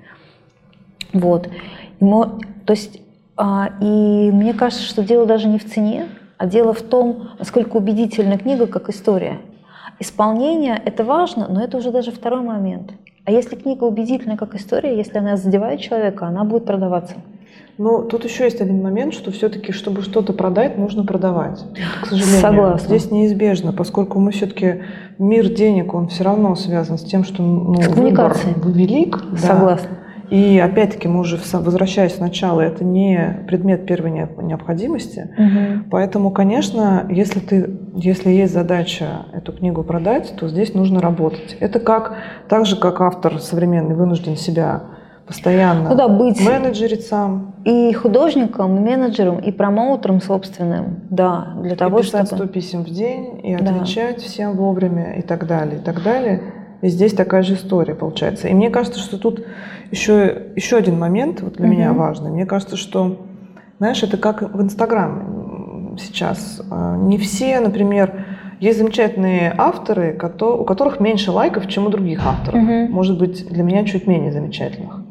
И мне кажется, что дело даже не в цене, а дело в том, насколько убедительна книга как история. исполнение – это важно, но это уже даже второй момент. А если книга убедительная как история, если она задевает человека, она будет продаваться. Но тут еще есть один момент, что все-таки, чтобы что-то продать, нужно продавать. К сожалению, Согласна. Здесь неизбежно, поскольку мы все-таки мир денег, он все равно связан с тем, что выбор велик. Согласна. Да. И опять-таки мы уже возвращаясь сначала, это не предмет первой необходимости. Поэтому, конечно, если есть задача эту книгу продать, то здесь нужно работать. Это так же, как автор современный вынужден себя постоянно быть менеджерить сам. И художником, и менеджером, и промоутером собственным, да, для того, писать чтобы... 100 писем в день, и отвечать всем вовремя, и так далее, и так далее. И здесь такая же история получается. И мне кажется, что тут еще один момент вот для меня важный. Мне кажется, что, знаешь, это как в Инстаграме сейчас. Не все, например, есть замечательные авторы, у которых меньше лайков, чем у других авторов. Может быть, для меня чуть менее замечательных.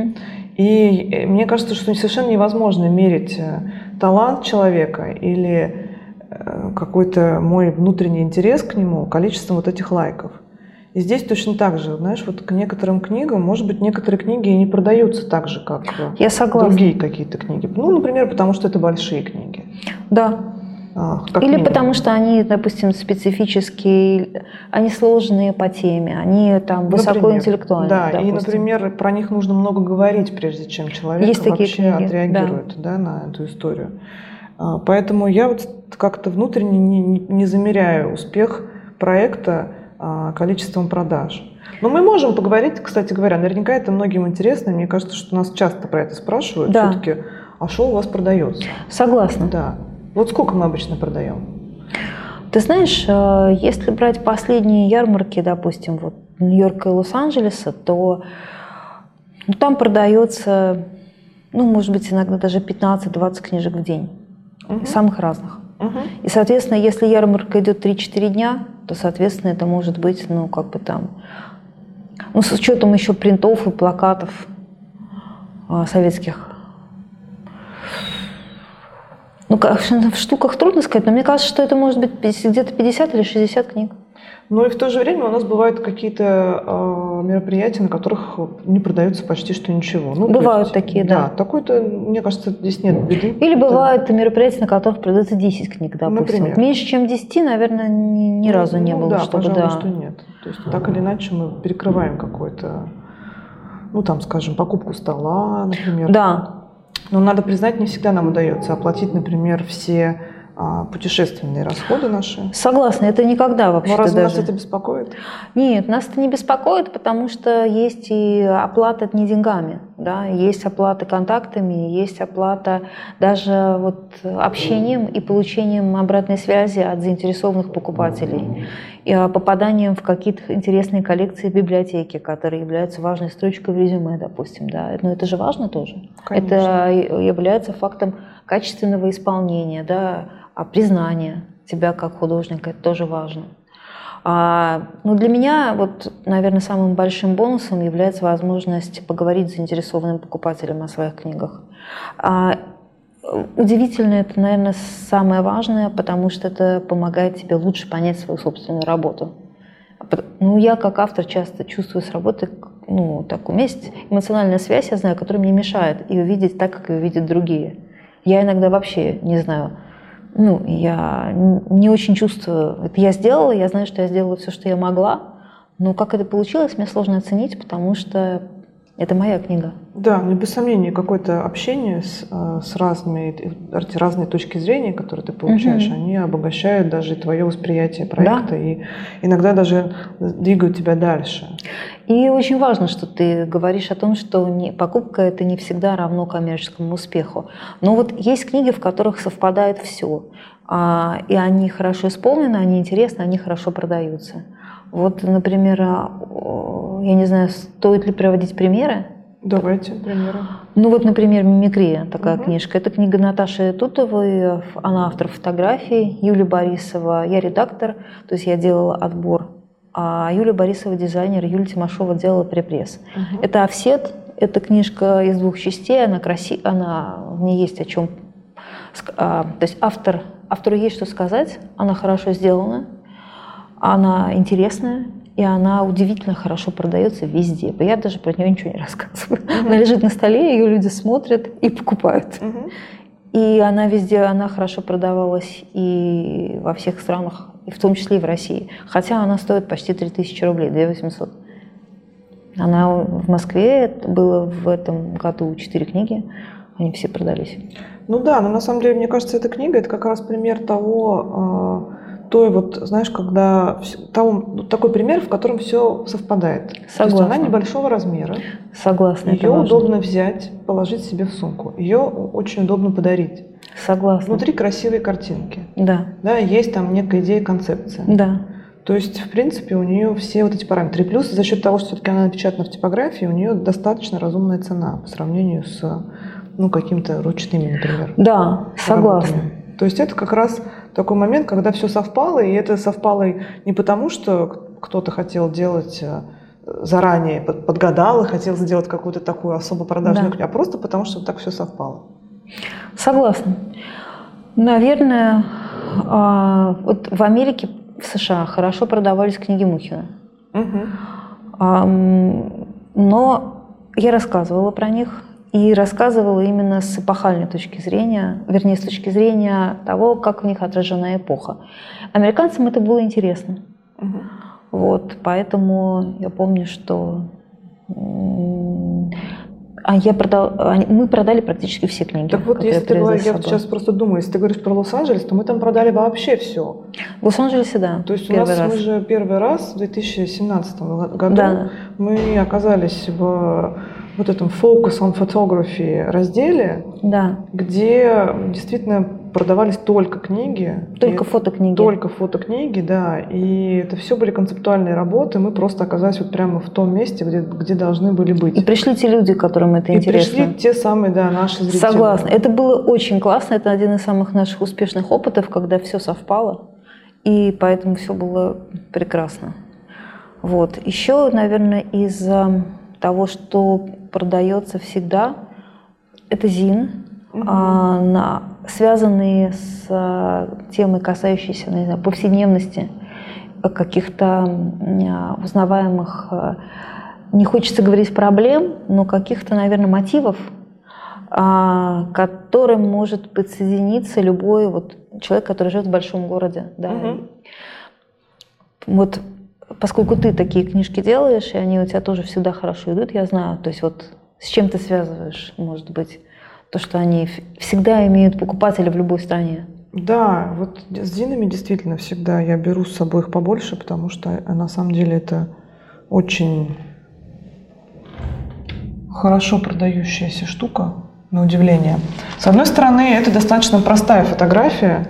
И мне кажется, что совершенно невозможно мерить талант человека или какой-то мой внутренний интерес к нему количеством вот этих лайков. И здесь точно так же, знаешь, вот к некоторым книгам, может быть, некоторые книги и не продаются так же, как другие какие-то книги. Ну, например, потому что это большие книги. Да. Или потому что они, допустим, специфические, они сложные по теме, они там высокоинтеллектуальные. Да, допустим. И, например, про них нужно много говорить, прежде чем человек вообще отреагирует на эту историю. Поэтому я вот как-то внутренне не замеряю успех проекта количеством продаж. Но мы можем поговорить, кстати говоря, наверняка это многим интересно. Мне кажется, что нас часто про это спрашивают. Все-таки, а что у вас продается? Согласна. Да. Вот сколько мы обычно продаем? Ты знаешь, если брать последние ярмарки, допустим, вот Нью-Йорка и Лос-Анджелеса, то там продается, может быть, иногда даже 15-20 книжек в день. Самых разных. И, соответственно, если ярмарка идет 3-4 дня, то, соответственно, это может быть, с учетом еще принтов и плакатов советских. В штуках трудно сказать, но мне кажется, что это может быть где-то 50 или 60 книг. Ну и в то же время у нас бывают какие-то мероприятия, на которых не продается почти что ничего. Бывают такие, да. Такой-то, мне кажется, здесь нет беды. Или бывают мероприятия, на которых продается 10 книг, допустим. Например. Меньше, чем 10, наверное, ни разу не было. Да, пожалуй, что нет. То есть так или иначе мы перекрываем какой-то, скажем, покупку стола, например. Да. Но надо признать, не всегда нам удается оплатить, например, все путешественные расходы наши. Согласна, это никогда вообще. Но разве нас это беспокоит? Нет, нас это не беспокоит, потому что есть и оплата не деньгами, да, есть оплата контактами, есть оплата даже общением и получением обратной связи от заинтересованных покупателей, и попаданием в какие-то интересные коллекции в библиотеке, которые являются важной строчкой в резюме, допустим, да. Но это же важно тоже. Конечно. Это является фактом качественного исполнения, да, признание тебя как художника, это тоже важно. Для меня, наверное, самым большим бонусом является возможность поговорить с заинтересованным покупателем о своих книгах. Удивительно, это, наверное, самое важное, потому что это помогает тебе лучше понять свою собственную работу. Я как автор часто чувствую с работы, у меня есть эмоциональная связь, я знаю, которая мне мешает ее видеть так, как ее видят другие. Я иногда вообще не знаю, я не очень чувствую, это я сделала, я знаю, что я сделала все, что я могла, но как это получилось, мне сложно оценить, потому что это моя книга. Да, без сомнения, какое-то общение с разные точки зрения, которые ты получаешь, они обогащают даже твое восприятие проекта и иногда даже двигают тебя дальше. И очень важно, что ты говоришь о том, что покупка – это не всегда равно коммерческому успеху. Но есть книги, в которых совпадает все, и они хорошо исполнены, они интересны, они хорошо продаются. Например, я не знаю, стоит ли приводить примеры? Давайте примеры. Например, «Мимикрия» такая книжка. Это книга Наташи Тутовой, она автор фотографий, Юлия Борисова, я редактор, то есть я делала отбор, а Юлия Борисова дизайнер, Юлия Тимошова делала препресс. Это «Офсет», это книжка из 2 частей, она красивая, в ней есть о чем, то есть автору есть что сказать, она хорошо сделана. Она интересная, и она удивительно хорошо продается везде. Я даже про нее ничего не рассказываю. Она лежит на столе, ее люди смотрят и покупают. И она везде, она хорошо продавалась и во всех странах, и в том числе и в России. Хотя она стоит почти 3000 рублей, 2800. Она в Москве, было в этом году 4 книги, они все продались. Ну да, но на самом деле, мне кажется, эта книга – это как раз пример того, той вот, знаешь, когда такой пример, в котором все совпадает. Согласна. То есть она небольшого размера. Согласна. Ее удобно взять, положить себе в сумку. Ее очень удобно подарить. Согласна. Внутри красивые картинки. Да. Да, есть там некая идея, концепция. Да. То есть, в принципе, у нее все вот эти параметры. И плюс за счет того, что все-таки она напечатана в типографии, у нее достаточно разумная цена по сравнению с какими-то ручными, например. Да, согласна. То есть это как раз такой момент, когда все совпало, и это совпало не потому, что кто-то хотел делать заранее, подгадал и хотел сделать какую-то такую особо продажную книгу, а просто потому, что так все совпало. Согласна. Наверное, вот в Америке, в США хорошо продавались книги Мухина. Но я рассказывала про них. И рассказывала именно с эпохальной точки зрения, вернее, с точки зрения того, как в них отражена эпоха. Американцам это было интересно. Вот, поэтому я помню, что мы продали практически все книги. Так вот, если ты говоришь, я сейчас просто думаю, если ты говоришь про Лос-Анджелес, то мы там продали вообще все. В Лос-Анджелесе, да. То есть у нас мы же первый раз в 2017 году мы оказались в вот этом Focus on Photography разделе, где действительно продавались только книги. Только фотокниги. Только фотокниги, да. И это все были концептуальные работы. Мы просто оказались вот прямо в том месте, где должны были быть. И пришли те люди, которым это интересно. И пришли те самые, да, наши зрители. Согласна. Это было очень классно. Это один из самых наших успешных опытов, когда все совпало. И поэтому все было прекрасно. Вот. Еще, наверное, из того, что продается всегда, это ЗИН, связанные с темой, касающейся, не знаю, повседневности, каких-то узнаваемых, не хочется говорить проблем, но каких-то, наверное, мотивов, к которым может подсоединиться любой вот человек, который живет в большом городе. Да. Вот, поскольку ты такие книжки делаешь, и они у тебя тоже всегда хорошо идут, я знаю, то есть вот с чем ты связываешь, может быть, то, что они всегда имеют покупателя в любой стране. Да, вот с ЗИНами действительно всегда я беру с собой их побольше, потому что на самом деле это очень хорошо продающаяся штука, на удивление. С одной стороны, это достаточно простая фотография,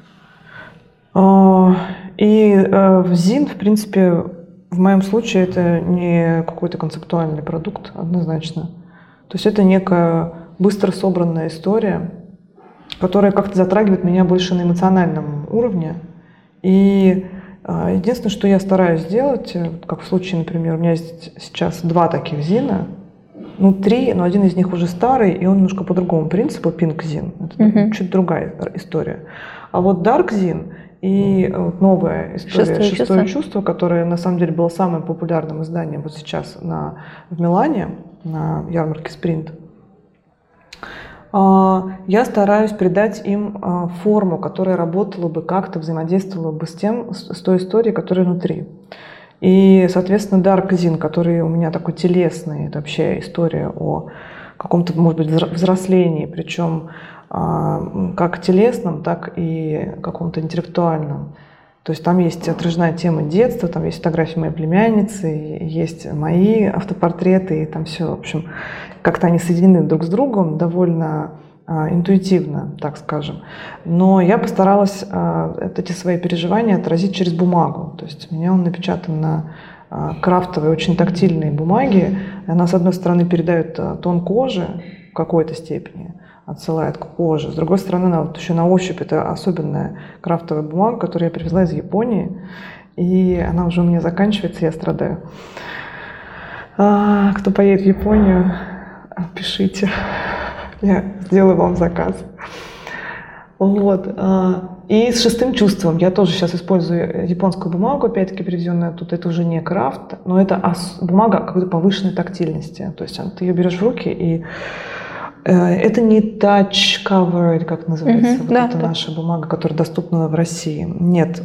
и ЗИН, в принципе, в моем случае это не какой-то концептуальный продукт, однозначно. То есть это некая быстро собранная история, которая как-то затрагивает меня больше на эмоциональном уровне. И единственное, что я стараюсь сделать, как в случае, например, у меня есть сейчас 2 таких ЗИНа, 3, но один из них уже старый, и он немножко по другому принципу, Pink ZIN. Это чуть другая история. А вот Dark ZIN и новая история «Шестое чувство», которое на самом деле было самым популярным изданием вот сейчас в Милане на ярмарке «Спринт», я стараюсь придать им форму, которая работала бы как-то, взаимодействовала бы с той историей, которая внутри. И, соответственно, Dark ZIN, который у меня такой телесный, это вообще история о каком-то, может быть, взрослении, причем как телесном, так и каком-то интеллектуальном. То есть там есть отраженная тема детства, там есть фотографии моей племянницы, есть мои автопортреты, и там все, в общем, как-то они соединены друг с другом довольно интуитивно, так скажем. Но я постаралась эти свои переживания отразить через бумагу. То есть у меня он напечатан на крафтовой, очень тактильной бумаге. Она, с одной стороны, передает тон кожи в какой-то степени, отсылает к коже. С другой стороны, она вот еще на ощупь, это особенная крафтовая бумага, которую я привезла из Японии, и она уже у меня заканчивается, я страдаю. Кто поедет в Японию, пишите, я сделаю вам заказ. Вот. И с шестым чувством. Я тоже сейчас использую японскую бумагу, опять-таки привезенную оттуда. Это уже не крафт, но это бумага какой-то повышенной тактильности. То есть ты ее берешь в руки, и это не touch cover, или как называется, это наша бумага, которая доступна в России. Нет,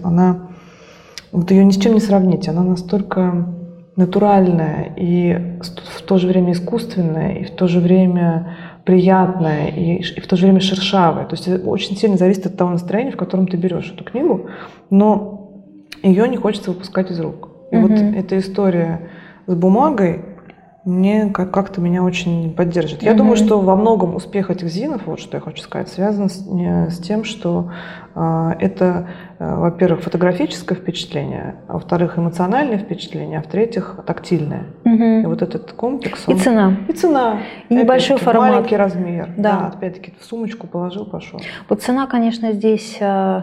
вот ее ни с чем не сравнить. Она настолько натуральная и в то же время искусственная, и в то же время приятная, и в то же время шершавая. То есть это очень сильно зависит от того настроения, в котором ты берешь эту книгу, но ее не хочется выпускать из рук. И вот эта история с бумагой мне как-то меня очень поддержит. Я думаю, что во многом успех этих зинов, вот что я хочу сказать, связан с тем, что это, во-первых, фотографическое впечатление, а во-вторых, эмоциональное впечатление, а в-третьих, тактильное. И вот этот комплекс... И цена. И цена. И небольшой формат. Маленький размер. Да, опять-таки, в сумочку положил, пошел. Вот цена, конечно, здесь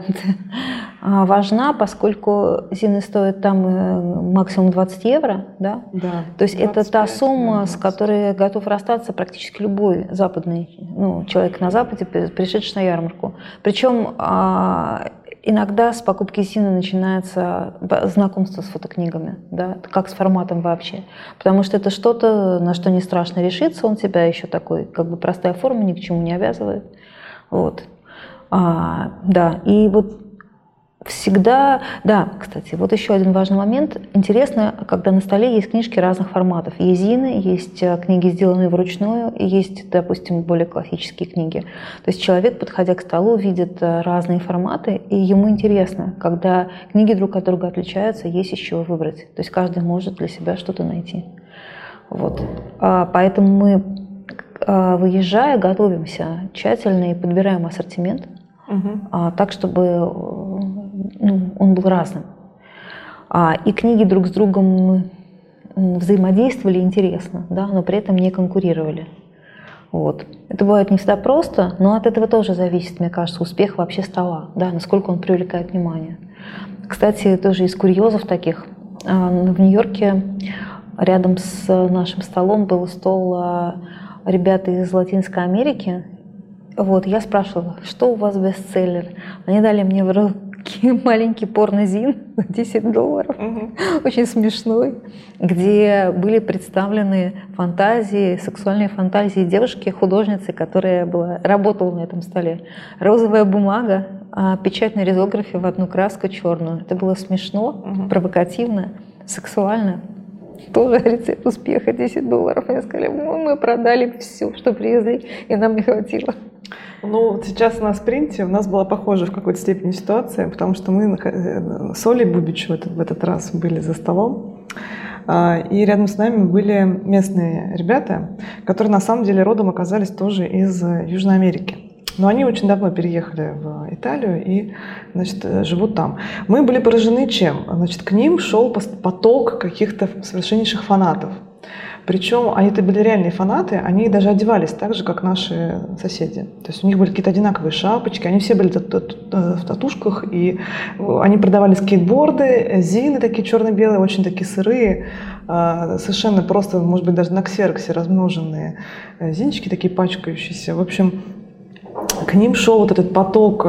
важна, поскольку зины стоят там максимум 20 евро, да? Да. То есть это та сумма, с которой готов расстаться практически любой западный человек на Западе, пришедший на ярмарку. Причем иногда с покупки зины начинается знакомство с фотокнигами, да, как с форматом вообще. Потому что это что-то, на что не страшно решиться, он тебя еще такой, как бы простая форма, ни к чему не обязывает. Вот. Да, и вот всегда, да, кстати, вот еще один важный момент. Интересно, когда на столе есть книжки разных форматов. Есть зины, есть книги, сделанные вручную, и есть, допустим, более классические книги. То есть человек, подходя к столу, видит разные форматы, и ему интересно, когда книги друг от друга отличаются, есть из чего выбрать. То есть каждый может для себя что-то найти. Вот. Поэтому мы, выезжая, готовимся тщательно и подбираем ассортимент, так, чтобы он был разным. И книги друг с другом взаимодействовали интересно, да, но при этом не конкурировали. Вот. Это бывает не всегда просто, но от этого тоже зависит, мне кажется, успех вообще стола, да, насколько он привлекает внимание. Кстати, тоже из курьезов таких. В Нью-Йорке рядом с нашим столом был стол ребят из Латинской Америки. Вот, я спрашивала, что у вас бестселлер? Они дали мне в руки маленький порнозин за $10, очень смешной, где были представлены фантазии, сексуальные фантазии девушки, художницы, которая работала на этом столе. Розовая бумага, печать на ризографе в одну краску черную. Это было смешно, провокативно, сексуально. Тоже рецепт успеха, $10. Мне сказали, мы продали все, что привезли, и нам не хватило. Ну, сейчас на спринте у нас была похожая в какой-то степени ситуация, потому что мы с Олей Бубич в этот раз были за столом, и рядом с нами были местные ребята, которые на самом деле родом оказались тоже из Южной Америки. Но они очень давно переехали в Италию и, значит, живут там. Мы были поражены чем? Значит, к ним шел поток каких-то совершеннейших фанатов. Причем они-то были реальные фанаты, они даже одевались так же, как наши соседи. То есть у них были какие-то одинаковые шапочки, они все были в татушках, и они продавали скейтборды, зины такие черно-белые, очень такие сырые, совершенно просто, может быть, даже на ксероксе размноженные зинчики, такие пачкающиеся. В общем, к ним шел вот этот поток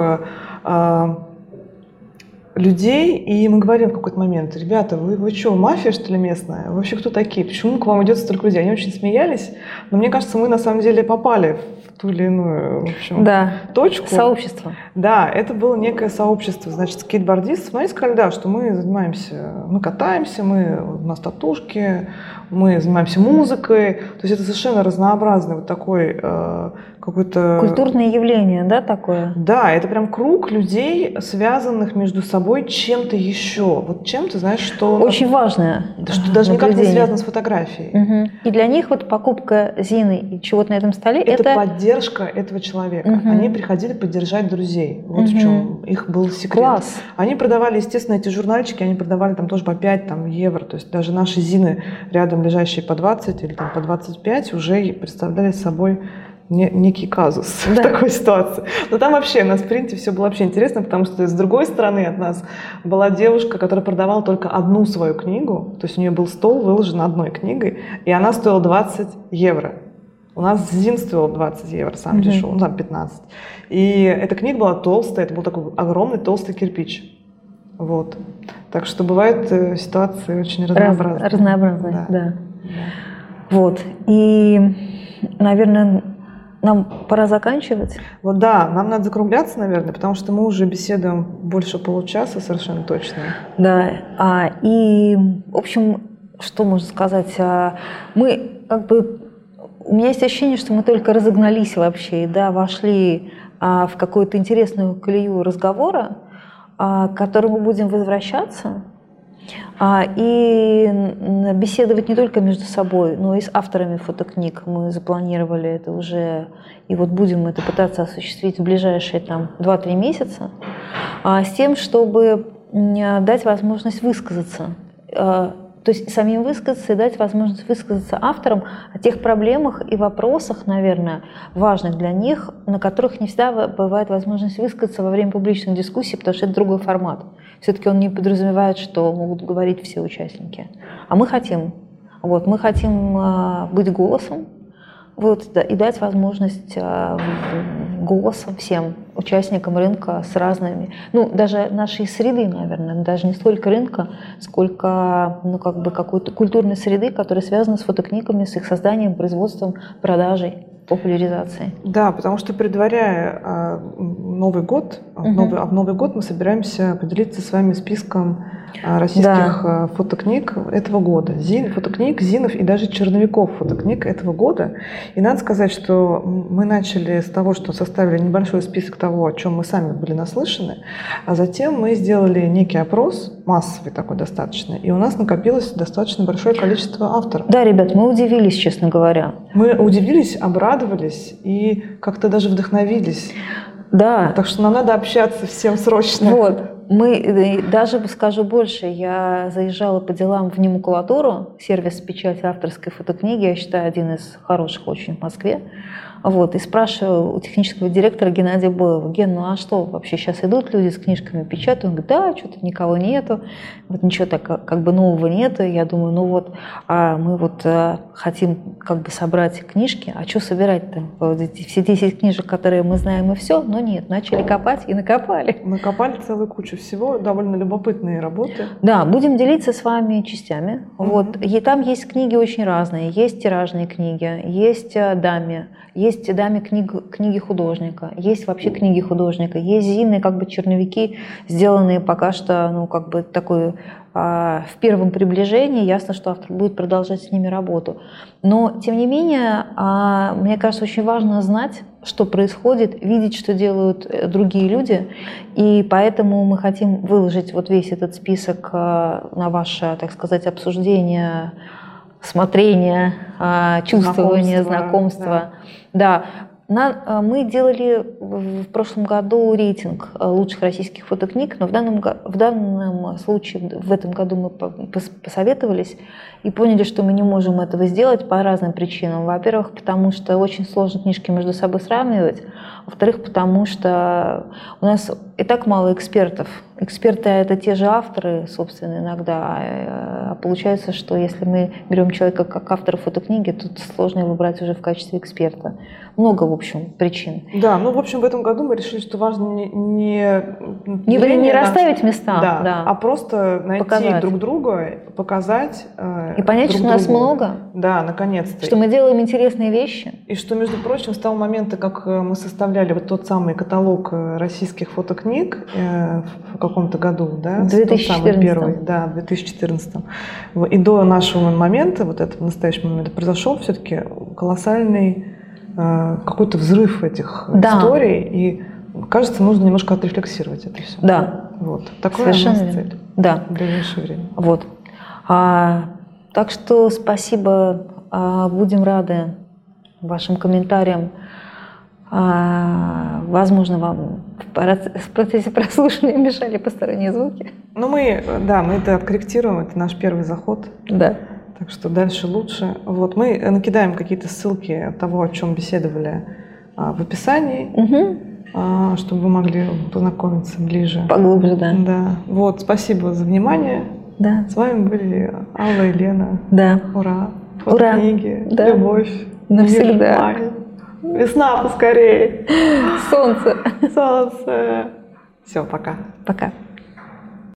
людей, и мы говорим в какой-то момент, ребята, вы что, мафия, что ли, местная? Вы вообще кто такие? Почему к вам идет столько людей? Они очень смеялись, но мне кажется, мы на самом деле попали в ту или иную, в общем, точку. Сообщество. Да, это было некое сообщество, значит, скейтбордистов. Но они сказали, да, что мы занимаемся, мы катаемся, у нас татушки, мы занимаемся музыкой. То есть это совершенно разнообразный вот такой какой-то... Культурное явление, да, такое? Да, это прям круг людей, связанных между собой чем-то еще. Вот чем-то, знаешь, что... Очень важное. Что даже никак не связано с фотографией. И для них вот покупка зины и чего-то на этом столе — это поддержка этого человека. Они приходили поддержать друзей. Вот в чем их был секрет. Класс. Они продавали, естественно, эти журнальчики, они продавали там тоже по 5 евро. То есть даже наши зины, рядом лежащие по 20 или там по 25, уже представляли собой некий казус в такой ситуации. Но там вообще на спринте все было вообще интересно, потому что с другой стороны от нас была девушка, которая продавала только одну свою книгу. То есть у нее был стол выложен одной книгой, и она стоила 20 евро. У нас ЗИН стоил 20 евро, самый дешевый, ну там 15. И эта книга была толстая, это был такой огромный толстый кирпич. Вот. Так что бывают ситуации очень разнообразные. Разнообразные, да. Вот. И, наверное, нам пора заканчивать. Вот да, нам надо закругляться, наверное, потому что мы уже беседуем больше получаса, совершенно точно. Да. И, в общем, что можно сказать? Мы как бы... У меня есть ощущение, что мы только разогнались вообще, и вошли в какую-то интересную колею разговора, к которому будем возвращаться, и беседовать не только между собой, но и с авторами фотокниг. Мы запланировали это уже, и вот будем это пытаться осуществить в ближайшие 2-3 месяца, с тем, чтобы дать возможность высказаться. То есть самим высказаться и дать возможность высказаться авторам о тех проблемах и вопросах, наверное, важных для них, на которых не всегда бывает возможность высказаться во время публичных дискуссий, потому что это другой формат. Все-таки он не подразумевает, что могут говорить все участники. А мы хотим. Мы хотим быть голосом, и дать возможность голоса всем участникам рынка с разными, даже нашей среды, наверное, даже не столько рынка, сколько какой-то культурной среды, которая связана с фотокнигами, с их созданием, производством, продажей, популяризацией. Да, потому что, предваряя Новый год, в Новый год мы собираемся поделиться с вами списком российских фотокниг этого года. Фотокниг, зинов и даже черновиков фотокниг этого года. И надо сказать, что мы начали с того, что составили небольшой список того, о чем мы сами были наслышаны, а затем мы сделали некий опрос, массовый такой достаточно, и у нас накопилось достаточно большое количество авторов. Да, ребят, мы удивились, честно говоря. Мы удивились, обрадовались и как-то даже вдохновились. Да. Так что нам надо общаться всем срочно. Мы, даже скажу больше, я заезжала по делам в Немакулатуру, сервис печати авторской фотокниги, я считаю, один из хороших очень в Москве. И спрашиваю у технического директора Геннадия Боева: Ген, а что, вообще сейчас идут люди с книжками печатают? Он говорит: да, что-то никого нету, ничего так нового нету. Я думаю, мы хотим собрать книжки, а что собирать-то? Все 10 книжек, которые мы знаем, и все, но нет, начали копать и накопали. Накопали целую кучу всего, довольно любопытные работы. Да, будем делиться с вами частями. И там есть книги очень разные, есть тиражные книги, есть даме, есть книги художника, есть вообще книги художника, есть зины, черновики, сделанные пока что, в первом приближении. Ясно, что автор будет продолжать с ними работу. Но, тем не менее, мне кажется, очень важно знать, что происходит, видеть, что делают другие люди. И поэтому мы хотим выложить весь этот список на ваше, так сказать, обсуждение, смотрение, чувствование, знакомство. Да. Мы делали в прошлом году рейтинг лучших российских фотокниг, но в данном случае, в этом году мы посоветовались и поняли, что мы не можем этого сделать по разным причинам. Во-первых, потому что очень сложно книжки между собой сравнивать. Во-вторых, потому что у нас и так мало экспертов. Эксперты — это те же авторы, собственно, иногда. А получается, что если мы берем человека как автора фотокниги, тут сложно его брать уже в качестве эксперта. Много, в общем, причин. Да, в общем, в этом году мы решили, что важно не расставить места, а просто найти друг друга, показать. И понять, что нас много. Да, наконец-то. Что мы делаем интересные вещи. И что, между прочим, с того момента, как мы составляли тот самый каталог российских фотокниг в каком-то году, да? В 2014. Первый, да, в 2014. И до нашего момента, этого настоящего момента, произошел все-таки колоссальный какой-то взрыв этих историй. И, кажется, нужно немножко отрефлексировать это все. Да. Такое у нас цель. Да. В ближайшее время. Так что спасибо. Будем рады вашим комментариям. Возможно, вам в процессе прослушивания мешали посторонние звуки. Мы это откорректируем, это наш первый заход. Да. Так что дальше лучше. Мы накидаем какие-то ссылки того, о чем беседовали, в описании, чтобы вы могли познакомиться ближе. Поглубже, да. Да. Спасибо за внимание. Да. С вами были Алла и Лена. Да. Ура. Фотокниги. Да. Любовь. Навсегда. Весна поскорее. Солнце. Солнце. Все, пока. Пока.